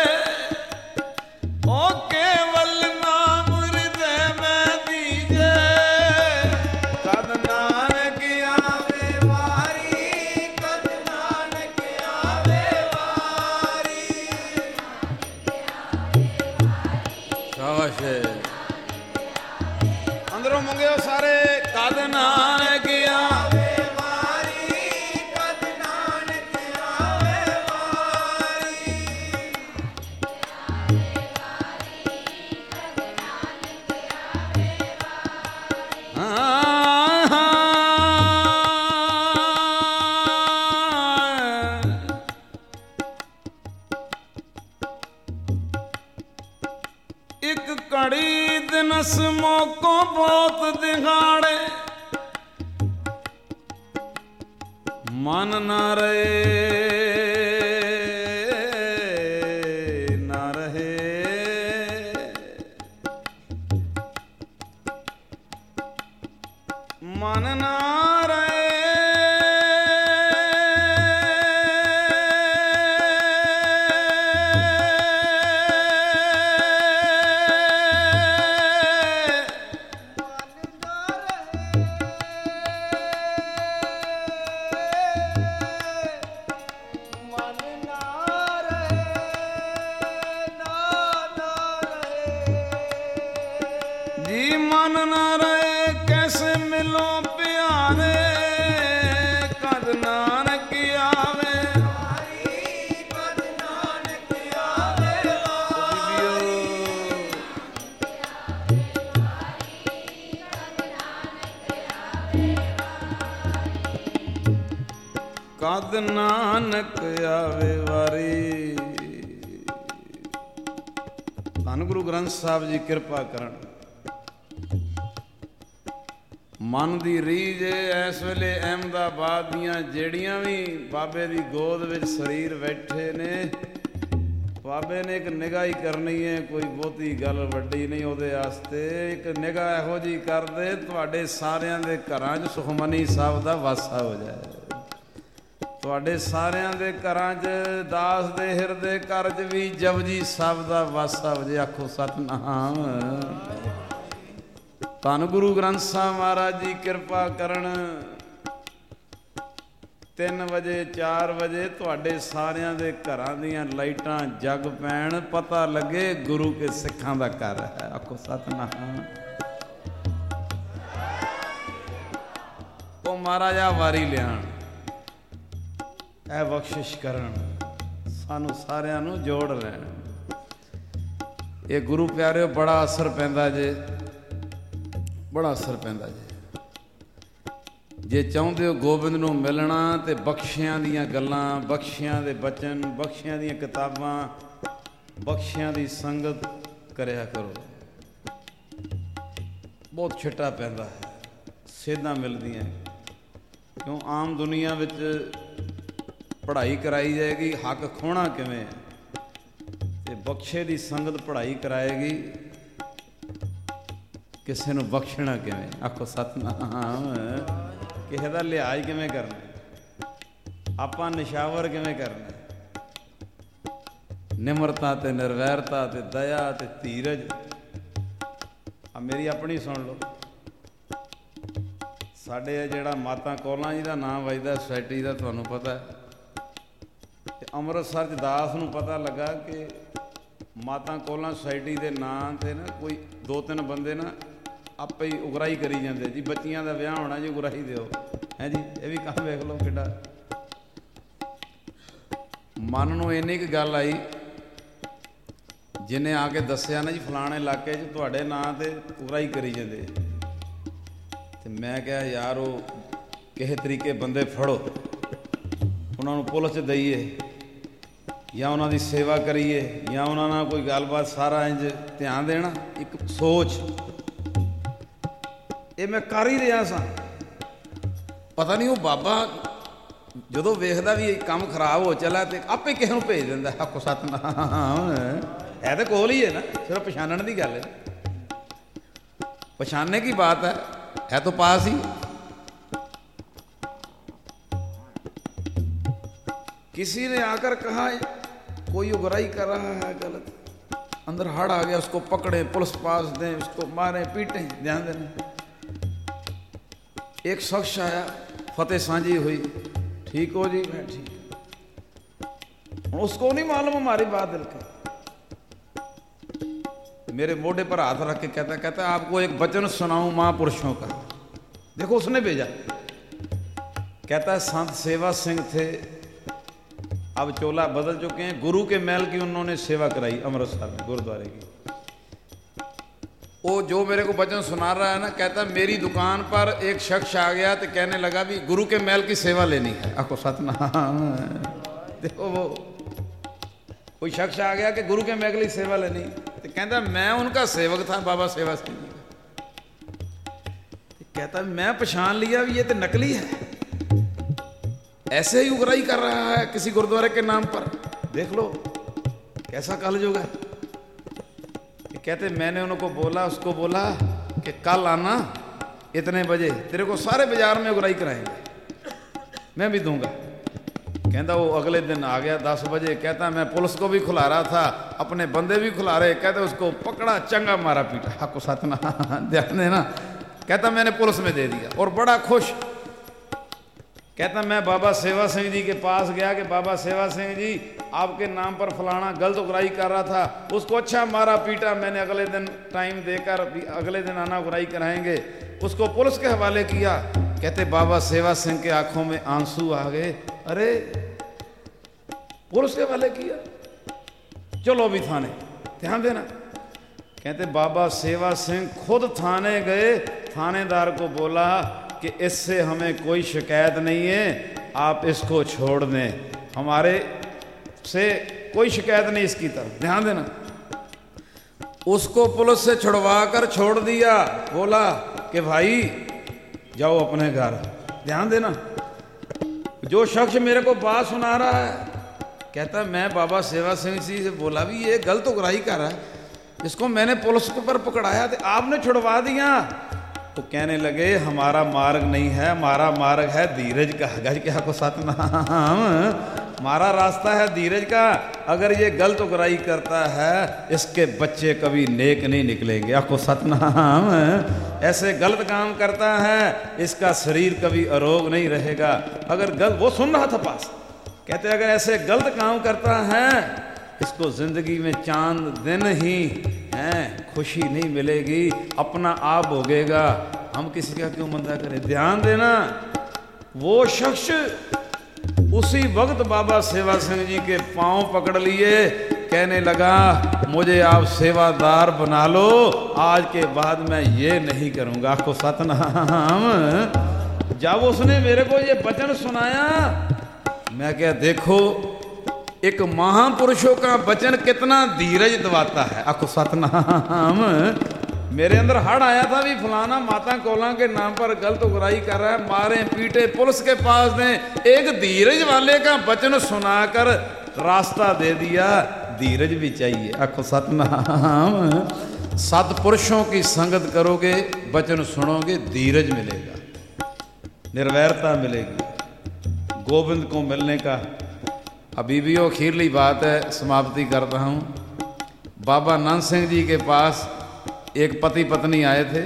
ओ केवल नाम हृदय में दीजे। कद नानक आवे वारी, कद नानक आवे वारी। शाबाश अंदरों मंगे सारे कद नानक आवे वारी, कद नानक आवे वारी। हाँ हाँ एक कड़ी दिनस मौको बहुत दिखाड़े, मन ना रहे ना रहे। मन ना रहे जी मन ना रहे कैसे मिलो प्यारे, कद नानक आवे कद नानक आवे कद नानक आवे वारी। ਧੰਨ ਗੁਰੂ ਗ੍ਰੰਥ ਸਾਹਿਬ ਜੀ ਕਿਰਪਾ ਕਰਨ। ਮਨ ਦੀ ਰੀਝ ਇਸ ਵੇਲੇ ਅਹਿਮਦਾਬਾਦ ਦੀਆਂ ਜਿਹੜੀਆਂ ਵੀ ਬਾਬੇ ਦੀ ਗੋਦ ਵਿੱਚ ਸਰੀਰ ਬੈਠੇ ਨੇ, ਬਾਬੇ ਨੇ ਇੱਕ ਨਿਗਾਹ ਹੀ ਕਰਨੀ ਹੈ, ਕੋਈ ਬਹੁਤੀ ਗੱਲ ਵੱਡੀ ਨਹੀਂ ਉਹਦੇ ਵਾਸਤੇ। ਇੱਕ ਨਿਗਾਹ ਇਹੋ ਜਿਹੀ ਕਰਦੇ ਤੁਹਾਡੇ ਸਾਰਿਆਂ ਦੇ ਘਰਾਂ 'ਚ ਸੁਖਮਨੀ ਸਾਹਿਬ ਦਾ ਵਾਸਾ ਹੋ ਜਾਏ, ਤੁਹਾਡੇ ਸਾਰਿਆਂ ਦੇ ਘਰਾਂ 'ਚ ਦਾਸ ਦੇ ਹਿਰਦੇ ਘਰ 'ਚ ਵੀ ਜਪਜੀ ਸਾਹਿਬ ਦਾ ਵਾਸਾ ਹੋ ਜੇ। ਆਖੋ ਸਤਿਨਾਮ। ਧੰਨ ਗੁਰੂ ਗ੍ਰੰਥ ਸਾਹਿਬ ਮਹਾਰਾਜ ਜੀ ਕਿਰਪਾ ਕਰਨ। ਤਿੰਨ ਵਜੇ ਚਾਰ ਵਜੇ ਤੁਹਾਡੇ ਸਾਰਿਆਂ ਦੇ ਘਰਾਂ ਦੀਆਂ ਲਾਈਟਾਂ ਜਗ ਪੈਣ, ਪਤਾ ਲੱਗੇ ਗੁਰੂ ਕੇ ਸਿੱਖਾਂ ਦਾ ਘਰ ਹੈ। ਆਖੋ ਸਤਿਨਾਮ। ਉਹ ਮਹਾਰਾਜਾ ਵਾਰੀ ਲਿਆਣ, ਇਹ ਬਖਸ਼ਿਸ਼ ਕਰਨ, ਸਾਨੂੰ ਸਾਰਿਆਂ ਨੂੰ ਜੋੜ ਲੈਣ। ਇਹ ਗੁਰੂ ਪਿਆਰਿਓ ਬੜਾ ਅਸਰ ਪੈਂਦਾ ਜੇ, ਬੜਾ ਅਸਰ ਪੈਂਦਾ ਜੇ। ਜੇ ਚਾਹੁੰਦੇ ਹੋ ਗੋਬਿੰਦ ਨੂੰ ਮਿਲਣਾ ਤੇ ਬਖਸ਼ਿਆਂ ਦੀਆਂ ਗੱਲਾਂ, ਬਖਸ਼ਿਆਂ ਦੇ ਬਚਨ, ਬਖਸ਼ਿਆਂ ਦੀਆਂ ਕਿਤਾਬਾਂ, ਬਖਸ਼ਿਆਂ ਦੀ ਸੰਗਤ ਕਰਿਆ ਕਰੋ। ਬਹੁਤ ਛਿੱਟਾ ਪੈਂਦਾ ਹੈ, ਸੇਧਾਂ ਮਿਲਦੀਆਂ। ਕਿਉਂ ਆਮ ਦੁਨੀਆ ਵਿੱਚ ਪੜ੍ਹਾਈ ਕਰਾਈ ਜਾਏਗੀ, ਹੱਕ ਖੋਣਾ ਕਿਵੇਂ ਹੈ, ਤੇ ਬਖਸ਼ੇ ਦੀ ਸੰਗਤ ਪੜ੍ਹਾਈ ਕਰਾਏਗੀ, ਕਿਸੇ ਨੂੰ ਬਖਸ਼ਣਾ ਕਿਵੇਂ। ਆਖੋ ਸਤਿਨਾਮ। ਕਿਸੇ ਦਾ ਲਿਹਾਜ਼ ਕਿਵੇਂ ਕਰਨਾ, ਆਪਾਂ ਨਿਸ਼ਾਵਰ ਕਿਵੇਂ ਕਰਨਾ। ਨਿਮਰਤਾ ਤੇ ਨਿਰਵੈਰਤਾ ਤੇ ਦਇਆ ਤੇ ਧੀਰਜ। ਆ ਮੇਰੀ ਆਪਣੀ ਸੁਣ ਲਓ। ਸਾਡੇ ਜਿਹੜਾ ਮਾਤਾ ਕੌਲਾਂ ਜੀ ਦਾ ਨਾਮ ਵੱਜਦਾ ਸੁਸਾਇਟੀ ਦਾ, ਤੁਹਾਨੂੰ ਪਤਾ ਹੈ। ਤੇ ਅੰਮ੍ਰਿਤਸਰ 'ਚ ਦਾਸ ਨੂੰ ਪਤਾ ਲੱਗਾ ਕਿ ਮਾਤਾ ਕੌਲਾਂ ਸੁਸਾਇਟੀ ਦੇ ਨਾਂ 'ਤੇ ਨਾ ਕੋਈ ਦੋ ਤਿੰਨ ਬੰਦੇ ਨਾ ਆਪੇ ਹੀ ਉਗਰਾਹੀ ਕਰੀ ਜਾਂਦੇ ਜੀ, ਬੱਚੀਆਂ ਦਾ ਵਿਆਹ ਹੋਣਾ ਜੀ ਉਗਰਾਹੀ ਦਿਓ, ਹੈ ਜੀ। ਇਹ ਵੀ ਕੰਮ ਵੇਖ ਲਓ ਕਿੱਡਾ। ਮਨ ਨੂੰ ਇੰਨੀ ਕੁ ਗੱਲ ਆਈ, ਜਿਹਨੇ ਆ ਕੇ ਦੱਸਿਆ ਨਾ ਜੀ ਫਲਾਣੇ ਇਲਾਕੇ 'ਚ ਤੁਹਾਡੇ ਨਾਂ 'ਤੇ ਉਗਰਾਹੀ ਕਰੀ ਜਾਂਦੇ। ਤੇ ਮੈਂ ਕਿਹਾ ਯਾਰ ਉਹ ਕਿਸੇ ਤਰੀਕੇ ਬੰਦੇ ਫੜੋ, ਉਹਨਾਂ ਨੂੰ ਪੁਲਿਸ 'ਚ ਦਈਏ ਜਾਂ ਉਹਨਾਂ ਦੀ ਸੇਵਾ ਕਰੀਏ ਜਾਂ ਉਹਨਾਂ ਨਾਲ ਕੋਈ ਗੱਲਬਾਤ, ਸਾਰਾ ਇੰਝ ਧਿਆਨ ਦੇਣਾ। ਇੱਕ ਸੋਚ ਇਹ ਮੈਂ ਕਰ ਹੀ ਰਿਹਾ ਸਾਂ। ਪਤਾ ਨਹੀਂ ਉਹ ਬਾਬਾ ਜਦੋਂ ਵੇਖਦਾ ਵੀ ਇਹ ਕੰਮ ਖਰਾਬ ਹੋ ਚੱਲਾ ਤੇ ਆਪੇ ਕਿਸੇ ਨੂੰ ਭੇਜ ਦਿੰਦਾ। ਆਖੋ ਸਤਿਨਾਮ। ਇਹ ਤਾਂ ਕੋਲ ਹੀ ਹੈ ਨਾ, ਸਿਰਫ ਪਛਾਣਨ ਦੀ ਗੱਲ ਹੈ। ਪਛਾਣਨੇ ਕੀ ਬਾਤ ਹੈ, ਹੈ ਤਾਂ ਪਾਸ ही। किसी ने आकर कहा कोई उगराही कर रहा है गलत, अंदर हड़ आ गया, उसको पकड़े, पुलिस पास दें, उसको मारें पीटें। ध्यान देना। एक शख्स आया, फतेह सांझी हुई, ठीक हो जी, मैं ठीक। उसको नहीं मालूम हमारी बात दिल के। मेरे मोढे पर हाथ रख के कहता कहता आपको एक वचन सुनाऊं महापुरुषों का। देखो उसने भेजा। कहता है संत सेवा सिंह थे, अब चोला बदल चुके हैं, गुरु के महल की उन्होंने सेवा कराई अमृतसर में गुरुद्वारे की। वो जो मेरे को वचन सुना रहा है ना, कहता मेरी दुकान पर एक शख्स आ गया तो कहने लगा भी गुरु के महल की सेवा लेनी है। आपको सतनाम। देखो वो कोई शख्स आ गया कि गुरु के महल की सेवा लेनी, तो कहता मैं उनका सेवक था बाबा सेवा सिंह जी। कहता मैं पहचान लिया भी ये तो नकली है, ऐसे ही उगराही कर रहा है किसी गुरुद्वारे के नाम पर। देख लो कैसा कलयुग है। कहते मैंने उनको बोला, उसको बोला कि कल आना इतने बजे, तेरे को सारे बाजार में उगराही कराएंगे, मैं भी दूंगा। कहता वो अगले दिन आ गया दस बजे। कहता मैं पुलिस को भी खुला रहा था, अपने बंदे भी खुला रहे। कहते उसको पकड़ा, चंगा मारा पीटा। आपको सतनाम। ध्यान देना। कहता मैंने पुलिस में दे दिया और बड़ा खुश। कहता मैं बाबा सेवा सिंह जी के पास गया कि बाबा सेवा सिंह जी आपके नाम पर फलाना गलत उगराई कर रहा था, उसको अच्छा मारा पीटा मैंने, अगले दिन टाइम देकर अगले दिन आना उगराई कराएंगे, उसको पुलिस के हवाले किया। कहते बाबा सेवा सिंह के आंखों में आंसू आ गए, अरे पुलिस के हवाले किया, चलो अभी थाने, ध्यान देना। कहते बाबा सेवा सिंह खुद थाने गए, थानेदार को बोला कि इससे हमें कोई शिकायत नहीं है, आप इसको छोड़ दें, हमारे से कोई शिकायत नहीं इसकी तरफ, ध्यान देना। उसको पुलिस से छुड़वा कर छोड़ दिया, बोला कि भाई जाओ अपने घर, ध्यान देना। जो शख्स मेरे को बात सुना रहा है, कहता मैं बाबा सेवा सिंह जी से बोला भी ये गलत उगराही कर रहा है, इसको मैंने पुलिस के पर पकड़ाया तो आपने छुड़वा दिया। तो कहने लगे हमारा मार्ग नहीं है, हमारा मार्ग है धीरज का। गज क्या को सतनाम, हमारा रास्ता है धीरज का। अगर ये गलत उगराही करता है इसके बच्चे कभी नेक नहीं निकलेंगे, आपको सतनाम। ऐसे गलत काम करता है इसका शरीर कभी अरोग नहीं रहेगा। अगर गलत, वो सुन रहा था पास, कहते अगर ऐसे गलत काम करता है इसको जिंदगी में चांद दिन ही हैं, खुशी नहीं मिलेगी, अपना आप भोगेगा, हम किसी का क्यों मंदा करें। ध्यान देना, वो शख्स उसी वक्त बाबा सेवा सिंह जी के पांव पकड़ लिए, कहने लगा मुझे आप सेवादार बना लो, आज के बाद मैं ये नहीं करूंगा, आपको सतनाम। जब उसने मेरे को ये वचन सुनाया, मैं क्या देखो एक महापुरुषों का वचन कितना धीरज दिवाता है, आपको सतनाम। मेरे अंदर हड़ आया था भी फलाना माता कोला के नाम पर गलत उगराही कर रहा है, मारे पीटे पुलिस के पास दें, एक धीरज वाले का वचन सुनाकर रास्ता दे दिया। धीरज भी चाहिए, आपको सतनाम। सतपुरुषों की संगत करोगे, वचन सुनोगे, धीरज मिलेगा, निर्वैरता मिलेगी, गोविंद को मिलने का। अभी भी वो खीरली बात है, समाप्ति करता हूँ। बाबा नंद सिंह जी के पास एक पति पत्नी आए थे,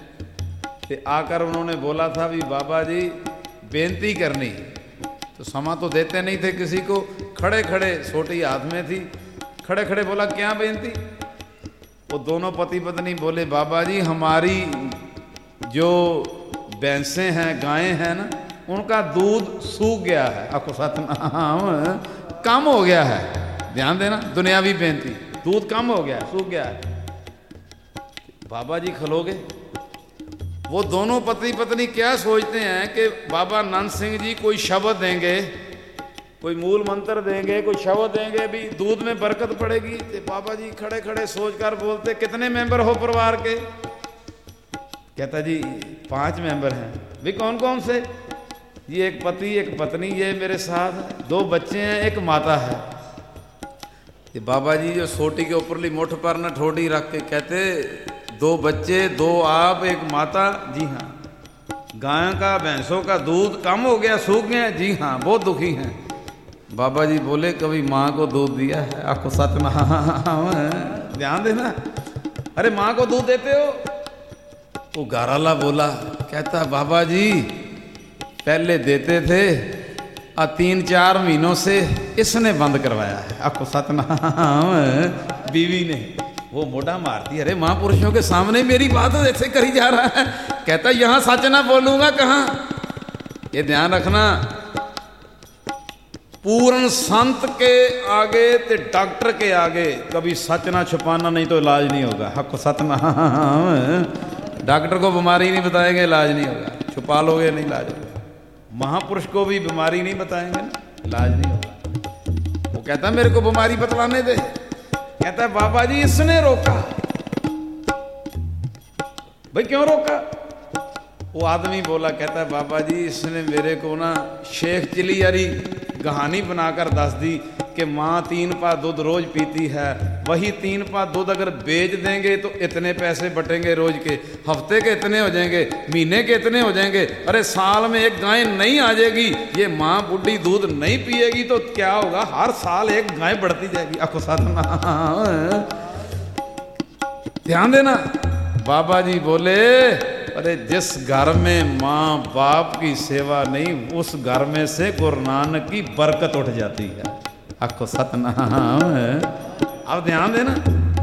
तो आकर उन्होंने बोला था भी बाबा जी बेनती करनी, तो समा तो देते नहीं थे किसी को, खड़े खड़े सोटी हाथ में थी, खड़े खड़े बोला क्या बेनती। वो दोनों पति पत्नी बोले बाबा जी हमारी जो भैंसें हैं, गायें हैं ना, उनका दूध सूख गया है, आपको सतनाम, कम हो गया है। ध्यान देना, दुनियावी बेनती, दूध कम हो गया है, सूख गया है। बाबा जी खलोगे। वो दोनों पति पत्नी क्या सोचते हैं कि बाबा नंद सिंह जी कोई शब्द देंगे, कोई मूल मंत्र देंगे, कोई शब्द देंगे भी दूध में बरकत पड़ेगी। तो बाबा जी खड़े खड़े सोचकर बोलते कितने मेंबर हो परिवार के। कहता जी पांच मेंबर हैं। भी कौन कौन से? ये एक पति एक पत्नी, ये मेरे साथ दो बच्चे हैं, एक माता है। ये बाबा जी जो सोटी के ऊपरली मुठ पर न ठोडी रख के कहते दो बच्चे, दो आप, एक माता। जी हाँ। गाय का भैंसों का दूध कम हो गया, सूख गया। जी हाँ, बहुत दुखी हैं। बाबा जी बोले कभी माँ को दूध दिया है? आपको सतनाम, ध्यान देना। अरे माँ को दूध देते हो? वो गाराला बोला, कहता बाबा जी पहले देते थे, आ तीन चार महीनों से इसने बंद करवाया है। आपको सतनाम, बीवी ने। वो मोटा मारती, अरे महापुरुषों के सामने मेरी बात ऐसे करी जा रहा है। कहता यहां सच ना बोलूंगा कहां। ये ध्यान रखना, पूर्ण संत के आगे ते डॉक्टर के आगे कभी सच ना छुपाना, नहीं तो इलाज नहीं होगा। आपको सतनाम। डॉक्टर को बीमारी नहीं बताएंगे, इलाज नहीं होगा। छुपा लोगे नहीं, इलाज होगा। महापुरुष को भी बीमारी नहीं बताएंगे ना, इलाज नहीं होगा। वो कहता मेरे को बीमारी बतलाने दे। कहता बाबा जी इसने रोका। भाई क्यों रोका? वो आदमी बोला, कहता है बाबा जी इसने मेरे को ना शेख चिली यारी कहानी बनाकर दस दी कि माँ तीन पा दूध रोज पीती है, वही तीन पा दूध अगर बेच देंगे तो इतने पैसे बटेंगे रोज के, हफ्ते के इतने हो जाएंगे, महीने के इतने हो जाएंगे। अरे साल में एक गाय नहीं आ जाएगी, ये माँ बुढ़ी दूध नहीं पिएगी तो क्या होगा, हर साल एक गाय बढ़ती जाएगी। आपको साधना ध्यान देना। बाबा जी बोले अरे जिस घर में माँ बाप की सेवा नहीं, उस घर में से गुरु नानक की बरकत उठ जाती है। आखो सतनाम। अब ध्यान देना,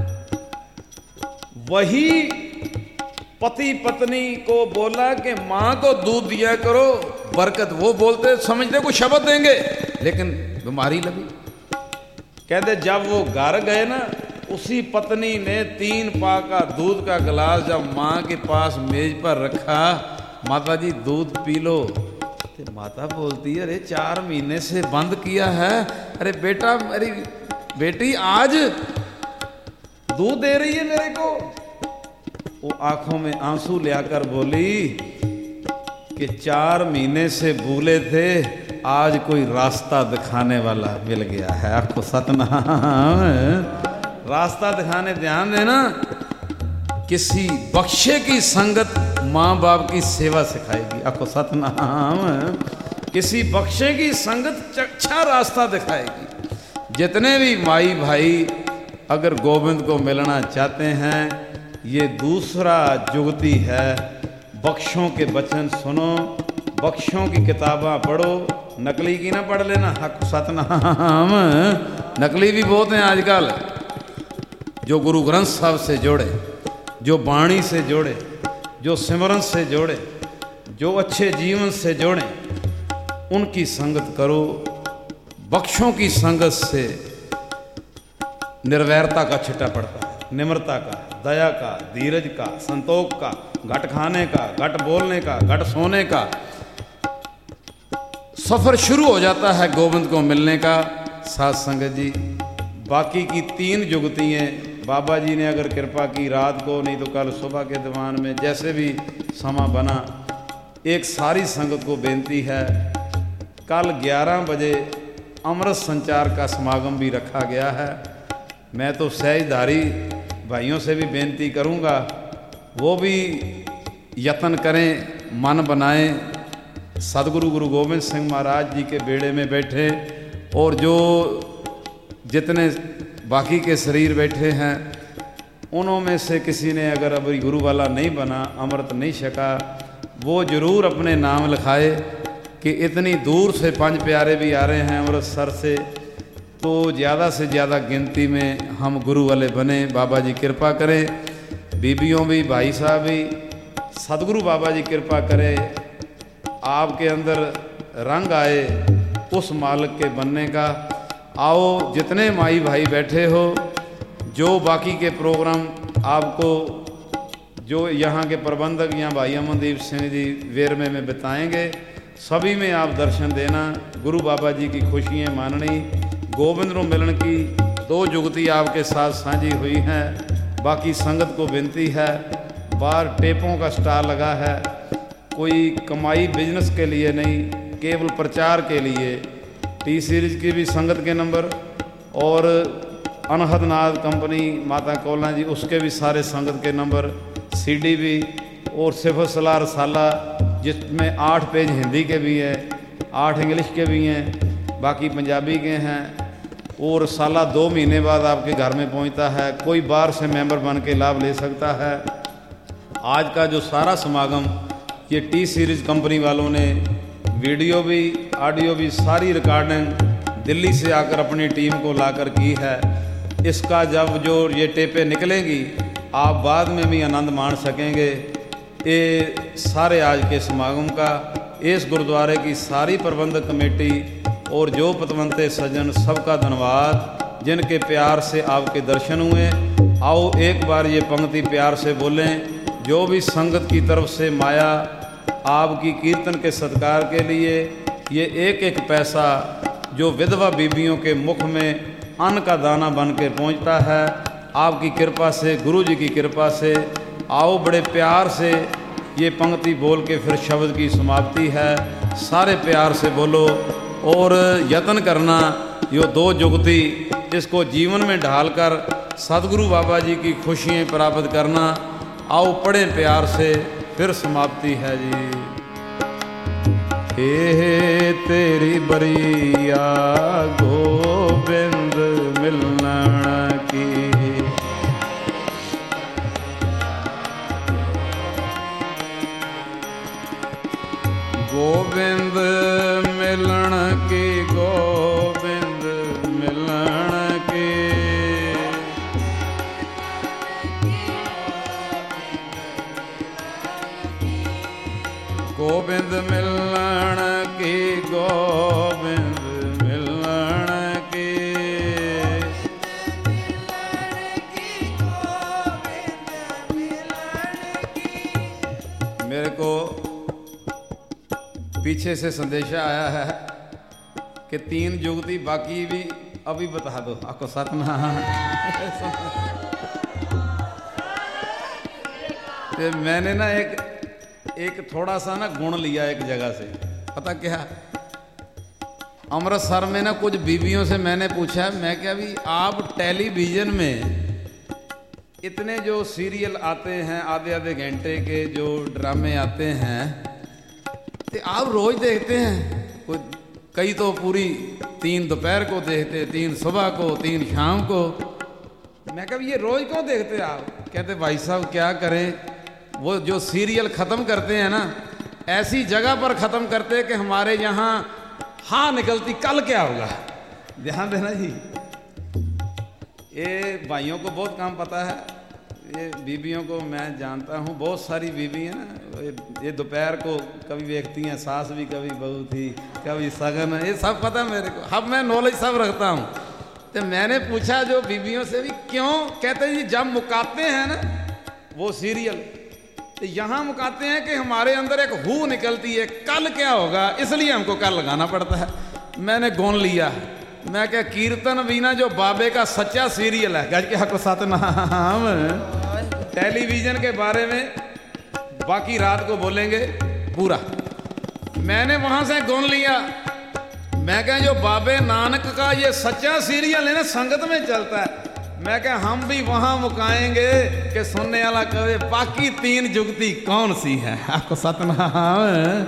वही पति पत्नी को बोला कि मां को दूध दिया करो, बरकत वो बोलते समझते को शब्द देंगे, लेकिन बीमारी लगी। कहते जब वो घर गए ना, उसी पत्नी ने तीन पा का दूध का गिलास जब माँ के पास मेज पर रखा, माता जी दूध पी लो। तो माता बोलती है अरे चार महीने से बंद किया है, अरे बेटा मेरी बेटी आज दूध दे रही है मेरे को। वो आंखों में आंसू लेकर बोली कि चार महीने से भूले थे, आज कोई रास्ता दिखाने वाला मिल गया है। आपको सतनाम। रास्ता दिखाने, ध्यान देना, किसी बख्शे की संगत माँ बाप की सेवा सिखाएगी। आपको सतनाम। किसी बख्शे की संगत अच्छा रास्ता दिखाएगी। जितने भी माई भाई अगर गोविंद को मिलना चाहते हैं, ये दूसरा जुगती है, बख्शों के वचन सुनो, बख्शों की किताबें पढ़ो, नकली की ना पढ़ लेना। हक सतनाम। नकली भी बहुत हैं आजकल, जो गुरु ग्रंथ साहब से जोड़े, जो वाणी से जोड़े, जो सिमरन से जोड़े, जो अच्छे जीवन से जोड़े, उनकी संगत करो। बख्शों की संगत से निर्वैरता का छिट्टा पड़ता है, निम्रता का, दया का, धीरज का, संतोष का, घट खाने का, घट बोलने का, घट सोने का। सफर शुरू हो जाता है गोविंद को मिलने का। साथ संगत जी, बाकी की तीन जुगतियाँ बाबा जी ने अगर कृपा की रात को, नहीं तो कल सुबह के दीवान में, जैसे भी समा बना, एक सारी संगत को बेनती है, कल ग्यारह बजे अमृत संचार का समागम भी रखा गया है। मैं तो सहजधारी भाइयों से भी बेनती करूंगा, वो भी यत्न करें, मन बनाएं, सदगुरु गुरु गोविंद सिंह महाराज जी के बेड़े में बैठे, और जो जितने बाकी के शरीर बैठे हैं, उनमें से किसी ने अगर अभी गुरु वाला नहीं बना, अमृत नहीं छका, वो ज़रूर अपने नाम लिखाए कि इतनी दूर से पंज प्यारे भी आ रहे हैं अमृतसर से, तो ज़्यादा से ज़्यादा गिनती में हम गुरु वाले बने। बाबा जी कृपा करें, बीबियों भी, भाई साहब भी, सदगुरु बाबा जी कृपा करे, आपके अंदर रंग आए उस मालिक के बनने का। आओ जितने माई भाई बैठे हो, जो बाकी के प्रोग्राम आपको जो यहाँ के प्रबंधक या भाई अमनदीप सिंह जी वेरमे में बताएंगे, सभी में आप दर्शन देना, गुरु बाबा जी की खुशियाँ माननी। गोविंद रो मिलन की दो जुगती आपके साथ साझी हुई हैं। बाकी संगत को विनती है, बाहर टेपों का स्टाल लगा है, कोई कमाई बिजनेस के लिए नहीं, केवल प्रचार के लिए। टी सीरीज की भी संगत के नंबर, और अनहदनाथ कंपनी माता कौला जी, उसके भी सारे संगत के नंबर, सीडी भी, और सिफर सलाह रसाला जिसमें आठ पेज हिंदी के भी हैं, आठ इंग्लिश के भी हैं, बाकी पंजाबी के हैं, और साला दो महीने बाद आपके घर में पहुंचता है। कोई बाहर से मेंबर बन के लाभ ले सकता है। आज का जो सारा समागम ये टी सीरीज कंपनी वालों ने वीडियो भी, ऑडियो भी, सारी रिकॉर्डिंग दिल्ली से आकर अपनी टीम को लाकर की है। इसका जब जो ये टेपें निकलेंगी, आप बाद में भी आनंद मान सकेंगे। ये सारे आज के समागम का, इस गुरुद्वारे की सारी प्रबंधक कमेटी और जो पतवंते सज्जन, सबका धन्यवाद जिनके प्यार से आपके दर्शन हुए। आओ एक बार ये पंक्ति प्यार से बोलें। जो भी संगत की तरफ से माया आपकी कीर्तन के सत्कार के लिए, ये एक एक पैसा जो विधवा बीबियों के मुख में अन्न का दाना बन के पहुँचता है, आपकी कृपा से, गुरु जी की कृपा से। आओ बड़े प्यार से ये पंक्ति बोल के फिर शब्द की समाप्ति है। सारे प्यार से बोलो और यत्न करना, यो दो जुगती इसको जीवन में ढालकर सदगुरु बाबा जी की खुशियाँ प्राप्त करना। आओ पढ़े प्यार से, फिर समाप्ति है जी। हे तेरी बरिया गोविंद मिलना की, गोविंद मिलन की, गोविंद मिल गोबिंद मिलन की, गोबिंद मिलन की, मेरे को पीछे से संदेशा आया है कि तीन जुगती बाकी भी अभी बता दो आपको सतना। तो मैंने ना एक एक थोड़ा सा ना गुण लिया एक जगह से, पता क्या, अमृतसर में ना कुछ बीवियों से मैंने पूछा, मैं क्या भी आप टेलीविजन में इतने जो सीरियल आते हैं आधे आधे घंटे के जो ड्रामे आते हैं, तो आप रोज देखते हैं? कोई कई तो पूरी तीन दोपहर को देखते, तीन सुबह को, तीन शाम को। मैं कहा ये रोज क्यों देखते आप? कहते भाई साहब क्या करें, वो जो सीरियल ख़त्म करते हैं ना, ऐसी जगह पर ख़त्म करते हैं कि हमारे यहाँ हाँ निकलती कल क्या होगा। ध्यान देना जी, ये भाइयों को बहुत काम पता है, ये बीवियों को मैं जानता हूँ, बहुत सारी बीवी हैं ना, ये दोपहर को कभी देखती हैं, सास भी कभी बहू थी, कभी सगन, ये सब पता मेरे को, अब मैं नॉलेज सब रखता हूँ। तो मैंने पूछा जो बीवियों से भी, क्यों? कहते हैं जी जब मुकाते हैं ना वो सीरियल, तो यहाँ मुकाते हैं कि हमारे अंदर एक हू निकलती है, कल क्या होगा, इसलिए हमको कल लगाना पड़ता है। मैंने गोन लिया, मैं क्या कीर्तन बीना जो बाबे का सच्चा सीरियल है, गज के हक सतनाम, टेलीविजन के बारे में बाकी रात को बोलेंगे पूरा। मैंने वहां से गोन लिया, मैं क्या जो बाबे नानक का ये सच्चा सीरियल है ना संगत में चलता है, मैं क्या हम भी वहां मुकाएंगे कि सुनने वाला कहे बाकी तीन जुगती कौन सी है, आपको सतनाम।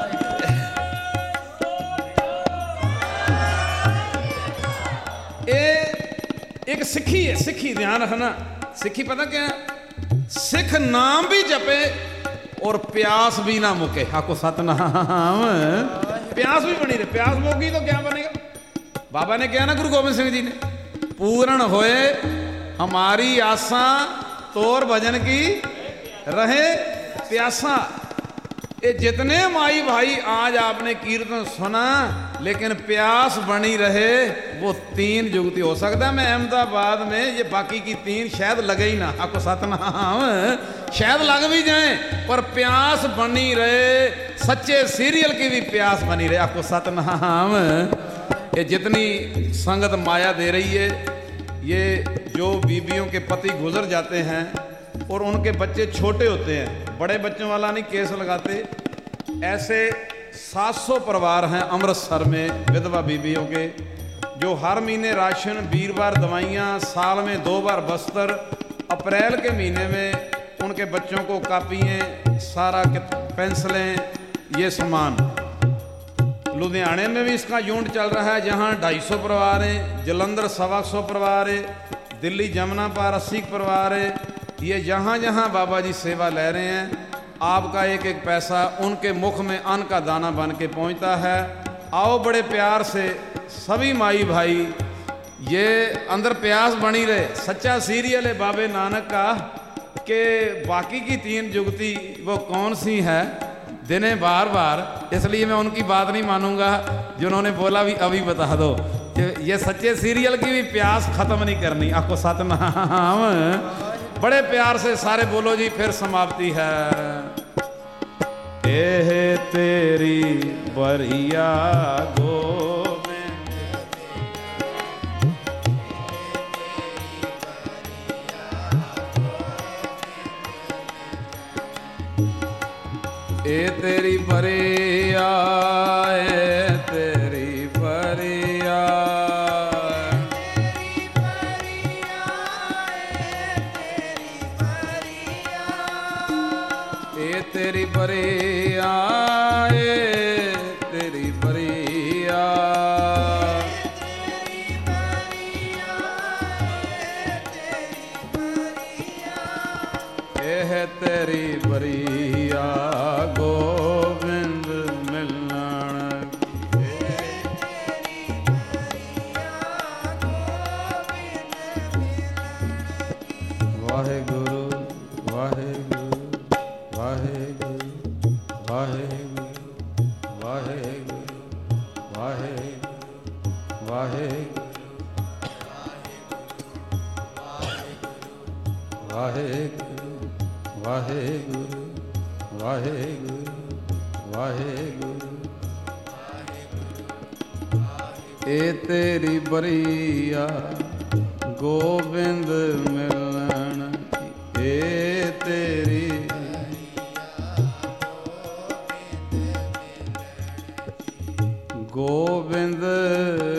एक सिक्खी है, सिक्खी ध्यान रखना, सिक्खी पता क्या है? सिख नाम भी जपे और प्यास भी ना मुके, आपको सतनाम। प्यास भी बनी रहे, प्यास मोगी तो क्या बनेगा? बाबा ने क्या ना गुरु गोबिंद सिंह जी ने, पूर्ण होए हमारी आशा तोर भजन की रहे प्यासा। ये जितने माई भाई आज आपने कीर्तन सुना, लेकिन प्यास बनी रहे, वो तीन जुगती हो सकता है। मैं अहमदाबाद में ये बाकी की तीन शायद लगे ही ना, आपको सतनाम, शायद लग भी जाए, पर प्यास बनी रहे, सच्चे सीरियल की भी प्यास बनी रहे, आपको सतनाम। ये जितनी संगत माया दे रही है, ये जो बीबियों के पति गुजर जाते हैं और उनके बच्चे छोटे होते हैं, बड़े बच्चों वाला नहीं केस लगाते, ऐसे सात सौ परिवार हैं अमृतसर में विधवा बीबियों के, जो हर महीने राशन, वीरवार दवाइयाँ, साल में दो बार बस्तर, अप्रैल के महीने में उनके बच्चों को कापियाँ, सारा पेंसिलें, ये सामान। लुधियाने में भी इसका यूनिट चल रहा है, जहाँ ढाई सौ परिवार हैं, जलंधर सवा सौ परिवार है, दिल्ली जमुना पार अस्सी परिवार है। ये जहाँ जहाँ बाबा जी सेवा ले रहे हैं, आपका एक एक पैसा उनके मुख में अन्न का दाना बन के पहुँचता है। आओ बड़े प्यार से सभी माई भाई, ये अंदर प्यास बनी रहे, सच्चा सीरियल है बाबे नानक का, कि बाकी की तीन जुगती वो कौन सी है, दिने बार बार, इसलिए मैं उनकी बात नहीं मानूंगा जिन्होंने बोला भी अभी बता दो। ये सच्चे सीरियल की भी प्यास खत्म नहीं करनी, आपको सतनाम। बड़े प्यार से सारे बोलो जी, फिर समाप्ति है। ए तेरी बरिया गोविंद, ए तेरी बरिया, ए तेरी बरिया, ए तेरी बरिया, ए तेरी बरिया, ए है तेरी बरिया गोविंद मिलन की। वाहे गुरु वाहे गुरु वाहे गुरु ਵਾਹਿਗੁਰੂ ਵਾਹਿਗੁਰੂ ਵਾਹਿਗੁਰੂ ਵਾਹਿਗੁਰੂ ਵਾਹਿਗੁਰੂ ਵਾਹਿਗੁਰੂ ਵਾਹਿਗੁਰੂ ਵਾਹਿਗੁਰੂ ਏ ਤੇਰੀ ਬਰੀਆ ਗੋਬਿੰਦ ਮਿਲਣ ਏ ਤੇਰੀ ਗੋਬਿੰਦ